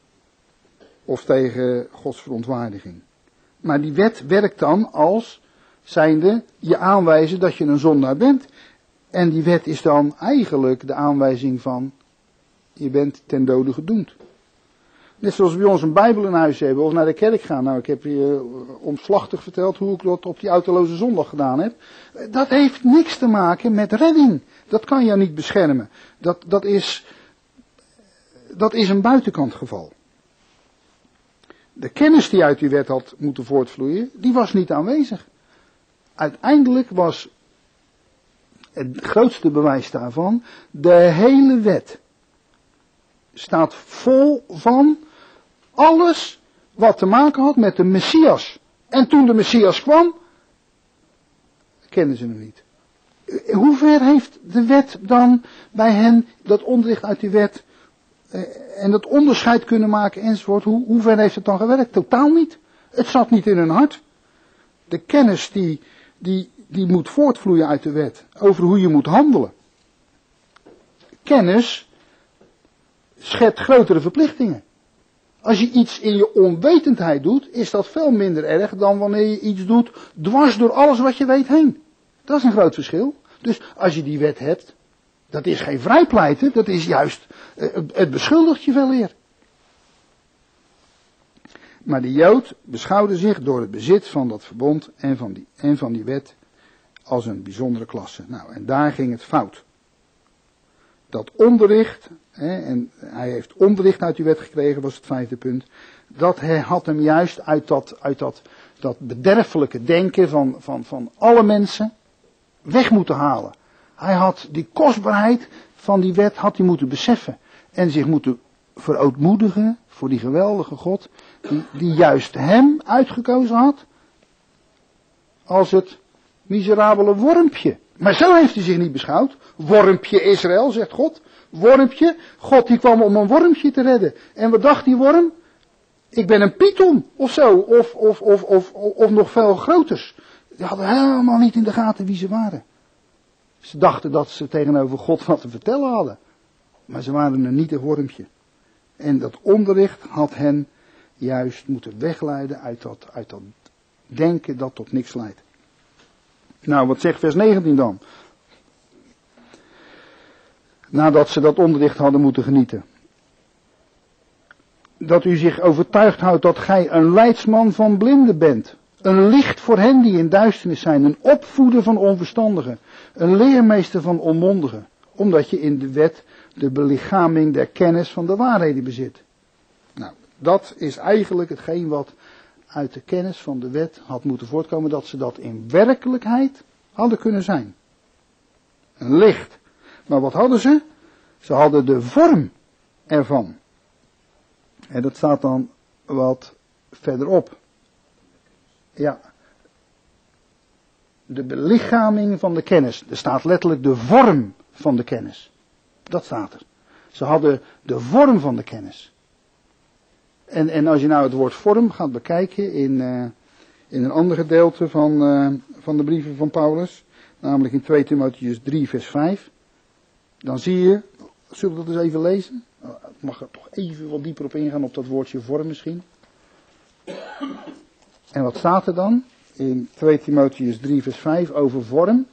A: Of tegen Gods verontwaardiging. Maar die wet werkt dan als zijnde je aanwijzen dat je een zondaar bent. En die wet is dan eigenlijk de aanwijzing van, je bent ten dode gedoemd. Net zoals we bij ons een Bijbel in huis hebben of naar de kerk gaan. Nou, ik heb je omslachtig verteld hoe ik dat op die autoloze zondag gedaan heb. Dat heeft niks te maken met redding. Dat kan je niet beschermen. Dat, dat, is, dat is een buitenkant geval. De kennis die uit die wet had moeten voortvloeien, die was niet aanwezig. Uiteindelijk was het grootste bewijs daarvan, de hele wet staat vol van alles wat te maken had met de Messias. En toen de Messias kwam, kenden ze hem niet. Hoe ver heeft de wet dan bij hen, dat onderricht uit die wet, en dat onderscheid kunnen maken enzovoort, hoe, hoe ver heeft het dan gewerkt? Totaal niet. Het zat niet in hun hart. De kennis die, die, die moet voortvloeien uit de wet. Over hoe je moet handelen. Kennis schept grotere verplichtingen. Als je iets in je onwetendheid doet, is dat veel minder erg dan wanneer je iets doet dwars door alles wat je weet heen. Dat is een groot verschil. Dus als je die wet hebt, dat is geen vrijpleiten, dat is juist, het beschuldigt je veel eer. Maar de Jood beschouwde zich door het bezit van dat verbond en van die, en van die wet als een bijzondere klasse. Nou, en daar ging het fout. Dat onderricht, hè, en hij heeft onderricht uit die wet gekregen, was het vijfde punt. Dat hij had hem juist uit dat, uit dat, dat bederfelijke denken van, van, van alle mensen weg moeten halen. Hij had die kostbaarheid van die wet had hij moeten beseffen. En zich moeten verootmoedigen voor die geweldige God. Die, die juist hem uitgekozen had. Als het miserabele wormpje. Maar zo heeft hij zich niet beschouwd. Wormpje Israël, zegt God. Wormpje. God die kwam om een wormpje te redden. En wat dacht die worm? Ik ben een python. Of zo. Of, of, of, of, of nog veel groters. Die hadden helemaal niet in de gaten wie ze waren. Ze dachten dat ze tegenover God wat te vertellen hadden. Maar ze waren een nietig wormpje. En dat onderricht had hen juist moeten wegleiden uit dat, uit dat denken dat tot niks leidt. Nou, wat zegt vers negentien dan? Nadat ze dat onderricht hadden moeten genieten. Dat u zich overtuigd houdt dat gij een leidsman van blinden bent. Een licht voor hen die in duisternis zijn. Een opvoeder van onverstandigen. Een leermeester van onmondigen. Omdat je in de wet de belichaming der kennis van de waarheden bezit. Nou, dat is eigenlijk hetgeen wat uit de kennis van de wet had moeten voortkomen. Dat ze dat in werkelijkheid hadden kunnen zijn. Een licht. Maar wat hadden ze? Ze hadden de vorm ervan. En dat staat dan wat verderop. Ja. De belichaming van de kennis. Er staat letterlijk de vorm van de kennis. Dat staat er. Ze hadden de vorm van de kennis. En, en als je nou het woord vorm gaat bekijken in, uh, in een ander gedeelte van, uh, van de brieven van Paulus. Namelijk in twee Timotheüs drie vers vijf. Dan zie je, zullen we dat eens even lezen? Ik mag er toch even wat dieper op ingaan op dat woordje vorm misschien. En wat staat er dan? In twee Timotheüs drie vers vijf over vorm.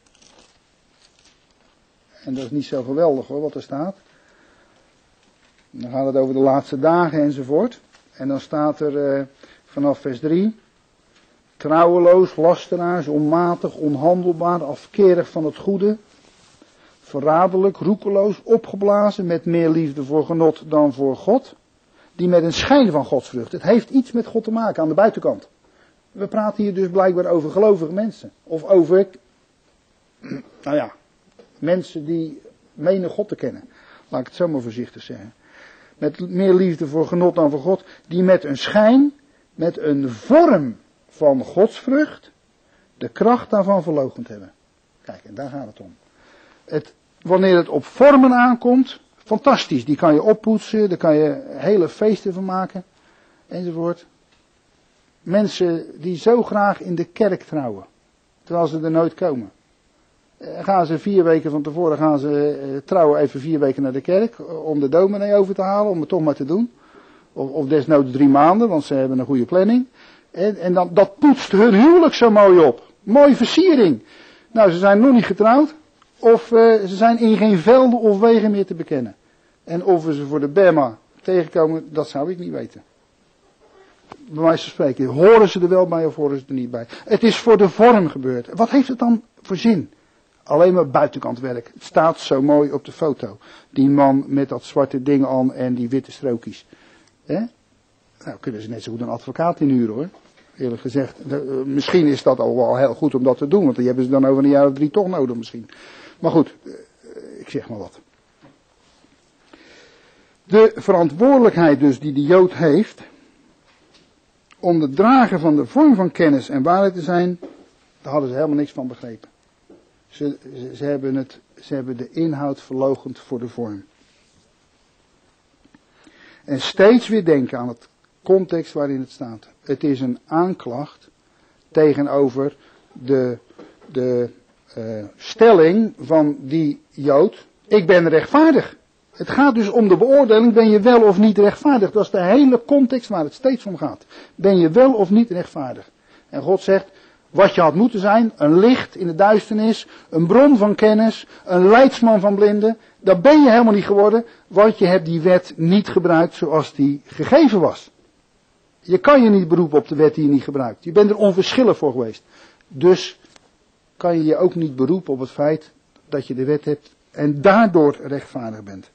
A: En dat is niet zo geweldig hoor, wat er staat. Dan gaat het over de laatste dagen enzovoort. En dan staat er uh, vanaf vers drie. Trouweloos, lasteraars, onmatig, onhandelbaar, afkerig van het goede. Verraderlijk, roekeloos, opgeblazen, met meer liefde voor genot dan voor God. Die met een schijn van godsvrucht. Het heeft iets met God te maken aan de buitenkant. We praten hier dus blijkbaar over gelovige mensen. Of over, nou ja, mensen die menen God te kennen. Laat ik het zo maar voorzichtig zeggen. Met meer liefde voor genot dan voor God. Die met een schijn, met een vorm van godsvrucht, de kracht daarvan verloochend hebben. Kijk, en daar gaat het om. Het, wanneer het op vormen aankomt, fantastisch. Die kan je oppoetsen, daar kan je hele feesten van maken, enzovoort. Mensen die zo graag in de kerk trouwen, terwijl ze er nooit komen. Gaan ze vier weken van tevoren, gaan ze uh, trouwen even vier weken naar de kerk, om de dominee over te halen, om het toch maar te doen. Of, of desnoods drie maanden, want ze hebben een goede planning. En, en dan, dat poetst hun huwelijk zo mooi op. Mooie versiering. Nou, ze zijn nog niet getrouwd. Of uh, ze zijn in geen velden of wegen meer te bekennen. En of we ze voor de Bema tegenkomen, dat zou ik niet weten. Bij wijze van spreken, horen ze er wel bij of horen ze er niet bij. Het is voor de vorm gebeurd. Wat heeft het dan voor zin? Alleen maar buitenkant werk. Het staat zo mooi op de foto. Die man met dat zwarte ding aan en die witte strookjes. Hè? Nou, kunnen ze net zo goed een advocaat inhuren hoor. Eerlijk gezegd. De, uh, misschien is dat al wel heel goed om dat te doen. Want die hebben ze dan over een jaar of drie toch nodig misschien. Maar goed, uh, ik zeg maar wat. De verantwoordelijkheid dus die de Jood heeft. Om de drager van de vorm van kennis en waarheid te zijn. Daar hadden ze helemaal niks van begrepen. Ze, ze, ze, hebben, het, ze hebben de inhoud verloochend voor de vorm. En steeds weer denken aan het context waarin het staat. Het is een aanklacht tegenover de, de uh, stelling van die Jood. Ik ben rechtvaardig. Het gaat dus om de beoordeling, ben je wel of niet rechtvaardig. Dat is de hele context waar het steeds om gaat. Ben je wel of niet rechtvaardig? En God zegt, wat je had moeten zijn, een licht in de duisternis, een bron van kennis, een leidsman van blinden. Dat ben je helemaal niet geworden, want je hebt die wet niet gebruikt zoals die gegeven was. Je kan je niet beroepen op de wet die je niet gebruikt. Je bent er onverschillig voor geweest. Dus kan je je ook niet beroepen op het feit dat je de wet hebt en daardoor rechtvaardig bent.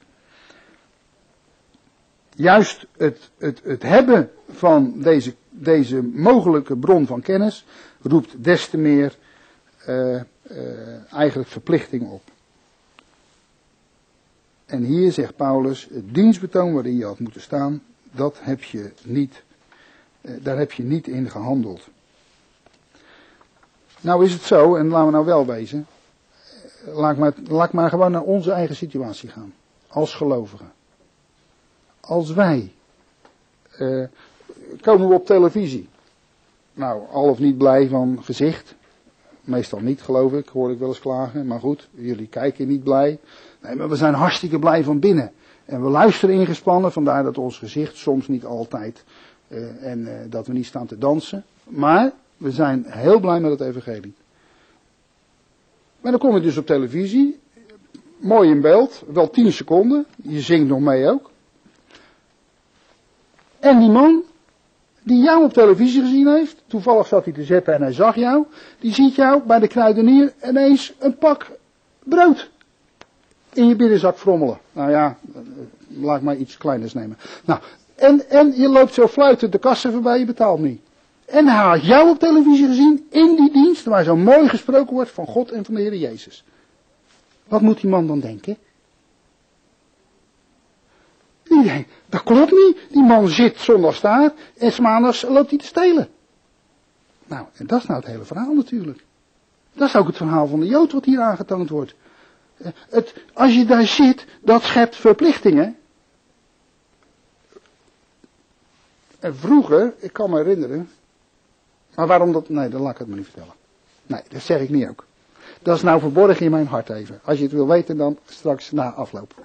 A: Juist het, het, het hebben van deze, deze mogelijke bron van kennis roept des te meer uh, uh, eigenlijk verplichting op. En hier zegt Paulus, het dienstbetoon waarin je had moeten staan, dat heb je niet, uh, daar heb je niet in gehandeld. Nou is het zo, en laten we nou wel wezen, laat maar, laat maar gewoon naar onze eigen situatie gaan, als gelovigen. Als wij, uh, komen we op televisie, nou al of niet blij van gezicht, meestal niet geloof ik, hoor ik wel eens klagen, maar goed, jullie kijken niet blij. Nee, maar we zijn hartstikke blij van binnen. En we luisteren ingespannen, vandaar dat ons gezicht soms niet altijd, uh, en uh, dat we niet staan te dansen. Maar we zijn heel blij met het evangelie. Maar dan kom je dus op televisie, mooi in beeld, wel tien seconden, je zingt nog mee ook. En die man, die jou op televisie gezien heeft, toevallig zat hij te zetten en hij zag jou, die ziet jou bij de kruidenier ineens een pak brood in je binnenzak frommelen. Nou ja, laat maar iets kleiners nemen. Nou, en, en je loopt zo fluitend de kassen voorbij, je betaalt niet. En hij had jou op televisie gezien, in die dienst, waar zo mooi gesproken wordt van God en van de Heer Jezus. Wat moet die man dan denken? Die denkt, dat klopt niet. Die man zit zondags daar en 's maandags loopt hij te stelen. Nou, en dat is nou het hele verhaal natuurlijk. Dat is ook het verhaal van de Jood wat hier aangetoond wordt. Het, als je daar zit, dat schept verplichtingen. En vroeger, ik kan me herinneren, maar waarom dat, nee, dat laat ik het me niet vertellen. Nee, dat zeg ik niet ook. Dat is nou verborgen in mijn hart even. Als je het wil weten, dan straks na afloop.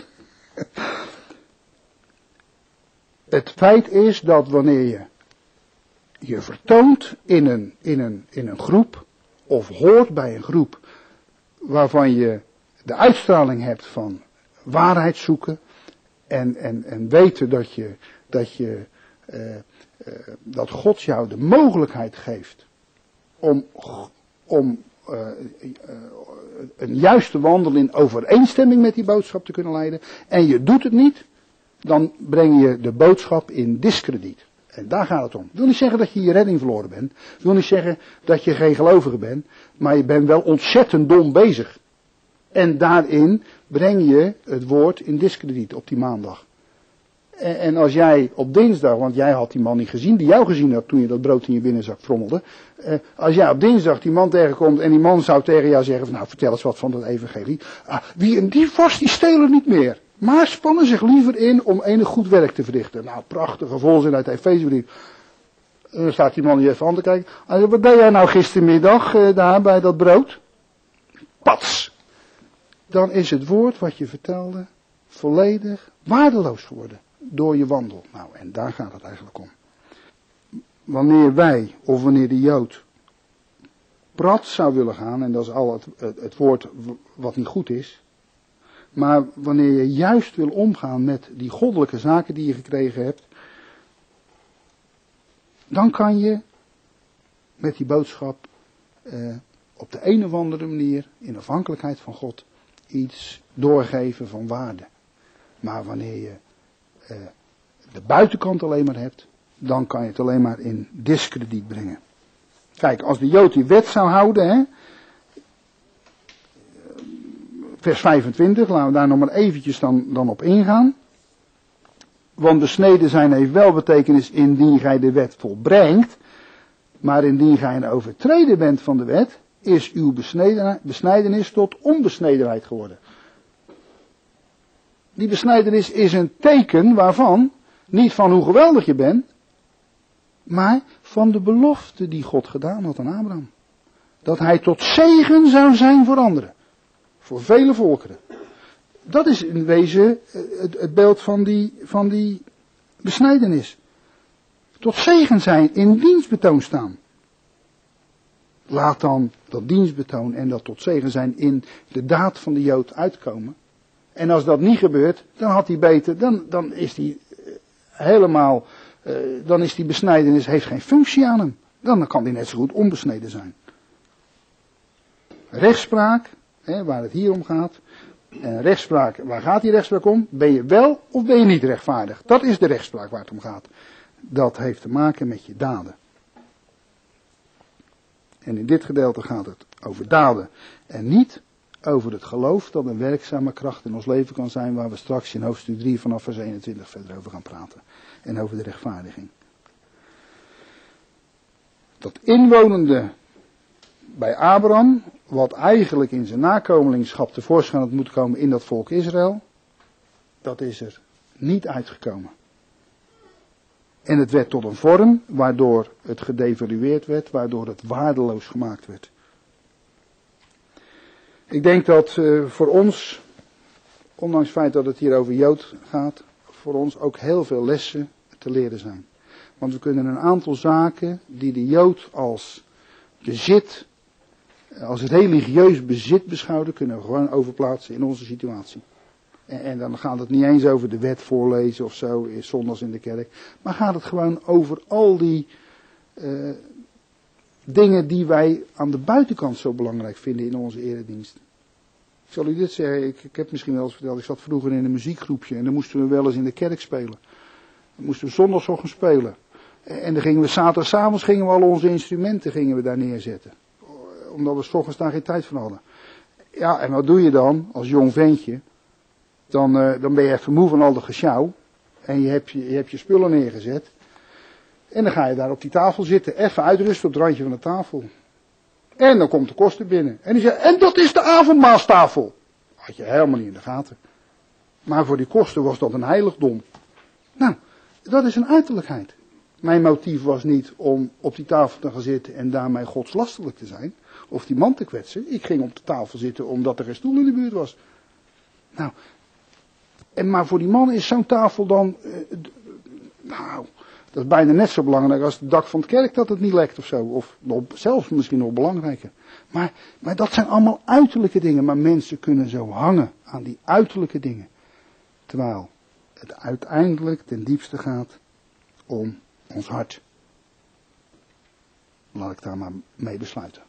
A: Het feit is dat wanneer je je vertoont in een, in een, in een groep, of hoort bij een groep, waarvan je de uitstraling hebt van waarheid zoeken, en, en, en weten dat je, dat je, uh, uh, dat God jou de mogelijkheid geeft om, om uh, uh, een juiste wandel in overeenstemming met die boodschap te kunnen leiden, en je doet het niet, dan breng je de boodschap in diskrediet. En daar gaat het om. Ik wil niet zeggen dat je je redding verloren bent. Ik wil niet zeggen dat je geen gelovige bent. Maar je bent wel ontzettend dom bezig. En daarin breng je het woord in diskrediet op die maandag. En, en als jij op dinsdag, want jij had die man niet gezien, die jou gezien had toen je dat brood in je binnenzak frommelde. Eh, als jij op dinsdag die man tegenkomt en die man zou tegen jou zeggen, nou vertel eens wat van dat evangelie. Ah, wie een dief was, die stelen niet meer. Maar spannen zich liever in om enig goed werk te verrichten. Nou, prachtige volzin uit de Efezebrief. En dan staat die man hier even aan te kijken. Hij zegt, wat deed jij nou gistermiddag uh, daar bij dat brood? Pats! Dan is het woord wat je vertelde volledig waardeloos geworden door je wandel. Nou, en daar gaat het eigenlijk om. Wanneer wij, of wanneer de Jood, prat zou willen gaan, en dat is al het, het, het woord wat niet goed is. Maar wanneer je juist wil omgaan met die goddelijke zaken die je gekregen hebt, dan kan je met die boodschap eh, op de een of andere manier, in afhankelijkheid van God, iets doorgeven van waarde. Maar wanneer je eh, de buitenkant alleen maar hebt, dan kan je het alleen maar in diskrediet brengen. Kijk, als de Jood die wet zou houden, hè, vers vijfentwintig, laten we daar nog maar eventjes dan, dan op ingaan. Want besneden zijn heeft wel betekenis indien gij de wet volbrengt. Maar indien gij een overtreder bent van de wet, is uw besnijdenis tot onbesnedenheid geworden. Die besnijdenis is een teken waarvan, niet van hoe geweldig je bent, maar van de belofte die God gedaan had aan Abraham. Dat hij tot zegen zou zijn voor anderen. Voor vele volkeren. Dat is in wezen het, het beeld van die, van die besnijdenis. Tot zegen zijn, in dienstbetoon staan. Laat dan dat dienstbetoon en dat tot zegen zijn in de daad van de Jood uitkomen. En als dat niet gebeurt, dan had hij beter, dan, dan is hij helemaal, uh, dan is die besnijdenis, heeft geen functie aan hem. Dan kan hij net zo goed onbesneden zijn. Rechtspraak, hè, waar het hier om gaat. En rechtspraak, waar gaat die rechtspraak om? Ben je wel of ben je niet rechtvaardig? Dat is de rechtspraak waar het om gaat. Dat heeft te maken met je daden. En in dit gedeelte gaat het over daden. En niet over het geloof dat een werkzame kracht in ons leven kan zijn. Waar we straks in hoofdstuk drie vanaf vers eenentwintig verder over gaan praten. En over de rechtvaardiging. Dat inwonende bij Abraham, wat eigenlijk in zijn nakomelingschap tevoorschijn had moeten komen in dat volk Israël. Dat is er niet uitgekomen. En het werd tot een vorm waardoor het gedevalueerd werd, waardoor het waardeloos gemaakt werd. Ik denk dat uh, voor ons, ondanks het feit dat het hier over Jood gaat, voor ons ook heel veel lessen te leren zijn. Want we kunnen een aantal zaken die de Jood als bezit, als religieus bezit beschouwde, kunnen we gewoon overplaatsen in onze situatie. En, en dan gaat het niet eens over de wet voorlezen of zo, zondags in de kerk. Maar gaat het gewoon over al die uh, dingen die wij aan de buitenkant zo belangrijk vinden in onze eredienst. Ik zal u dit zeggen, ik, ik heb misschien wel eens verteld, ik zat vroeger in een muziekgroepje en dan moesten we wel eens in de kerk spelen. Dan moesten we zondagochtend spelen. En dan gingen we zaterdagavond gingen we al onze instrumenten gingen we daar neerzetten. Omdat we 's ochtends daar geen tijd van hadden. Ja, en wat doe je dan als jong ventje? Dan, uh, dan ben je even moe van al de gesjouw. En je hebt je, je hebt je spullen neergezet. En dan ga je daar op die tafel zitten. Even uitrusten op het randje van de tafel. En dan komt de koster binnen. En die zegt, en dat is de avondmaalstafel. Had je helemaal niet in de gaten. Maar voor die koster was dat een heiligdom. Nou, dat is een uiterlijkheid. Mijn motief was niet om op die tafel te gaan zitten en daarmee godslastelijk te zijn. Of die man te kwetsen. Ik ging op de tafel zitten omdat er geen stoel in de buurt was. Nou, en maar voor die man is zo'n tafel dan, uh, nou, dat is bijna net zo belangrijk als het dak van het kerk dat het niet lekt of zo. Of nog, zelfs misschien nog belangrijker. Maar, maar dat zijn allemaal uiterlijke dingen. Maar mensen kunnen zo hangen aan die uiterlijke dingen. Terwijl het uiteindelijk ten diepste gaat om ons hart. Laat ik daar maar mee besluiten.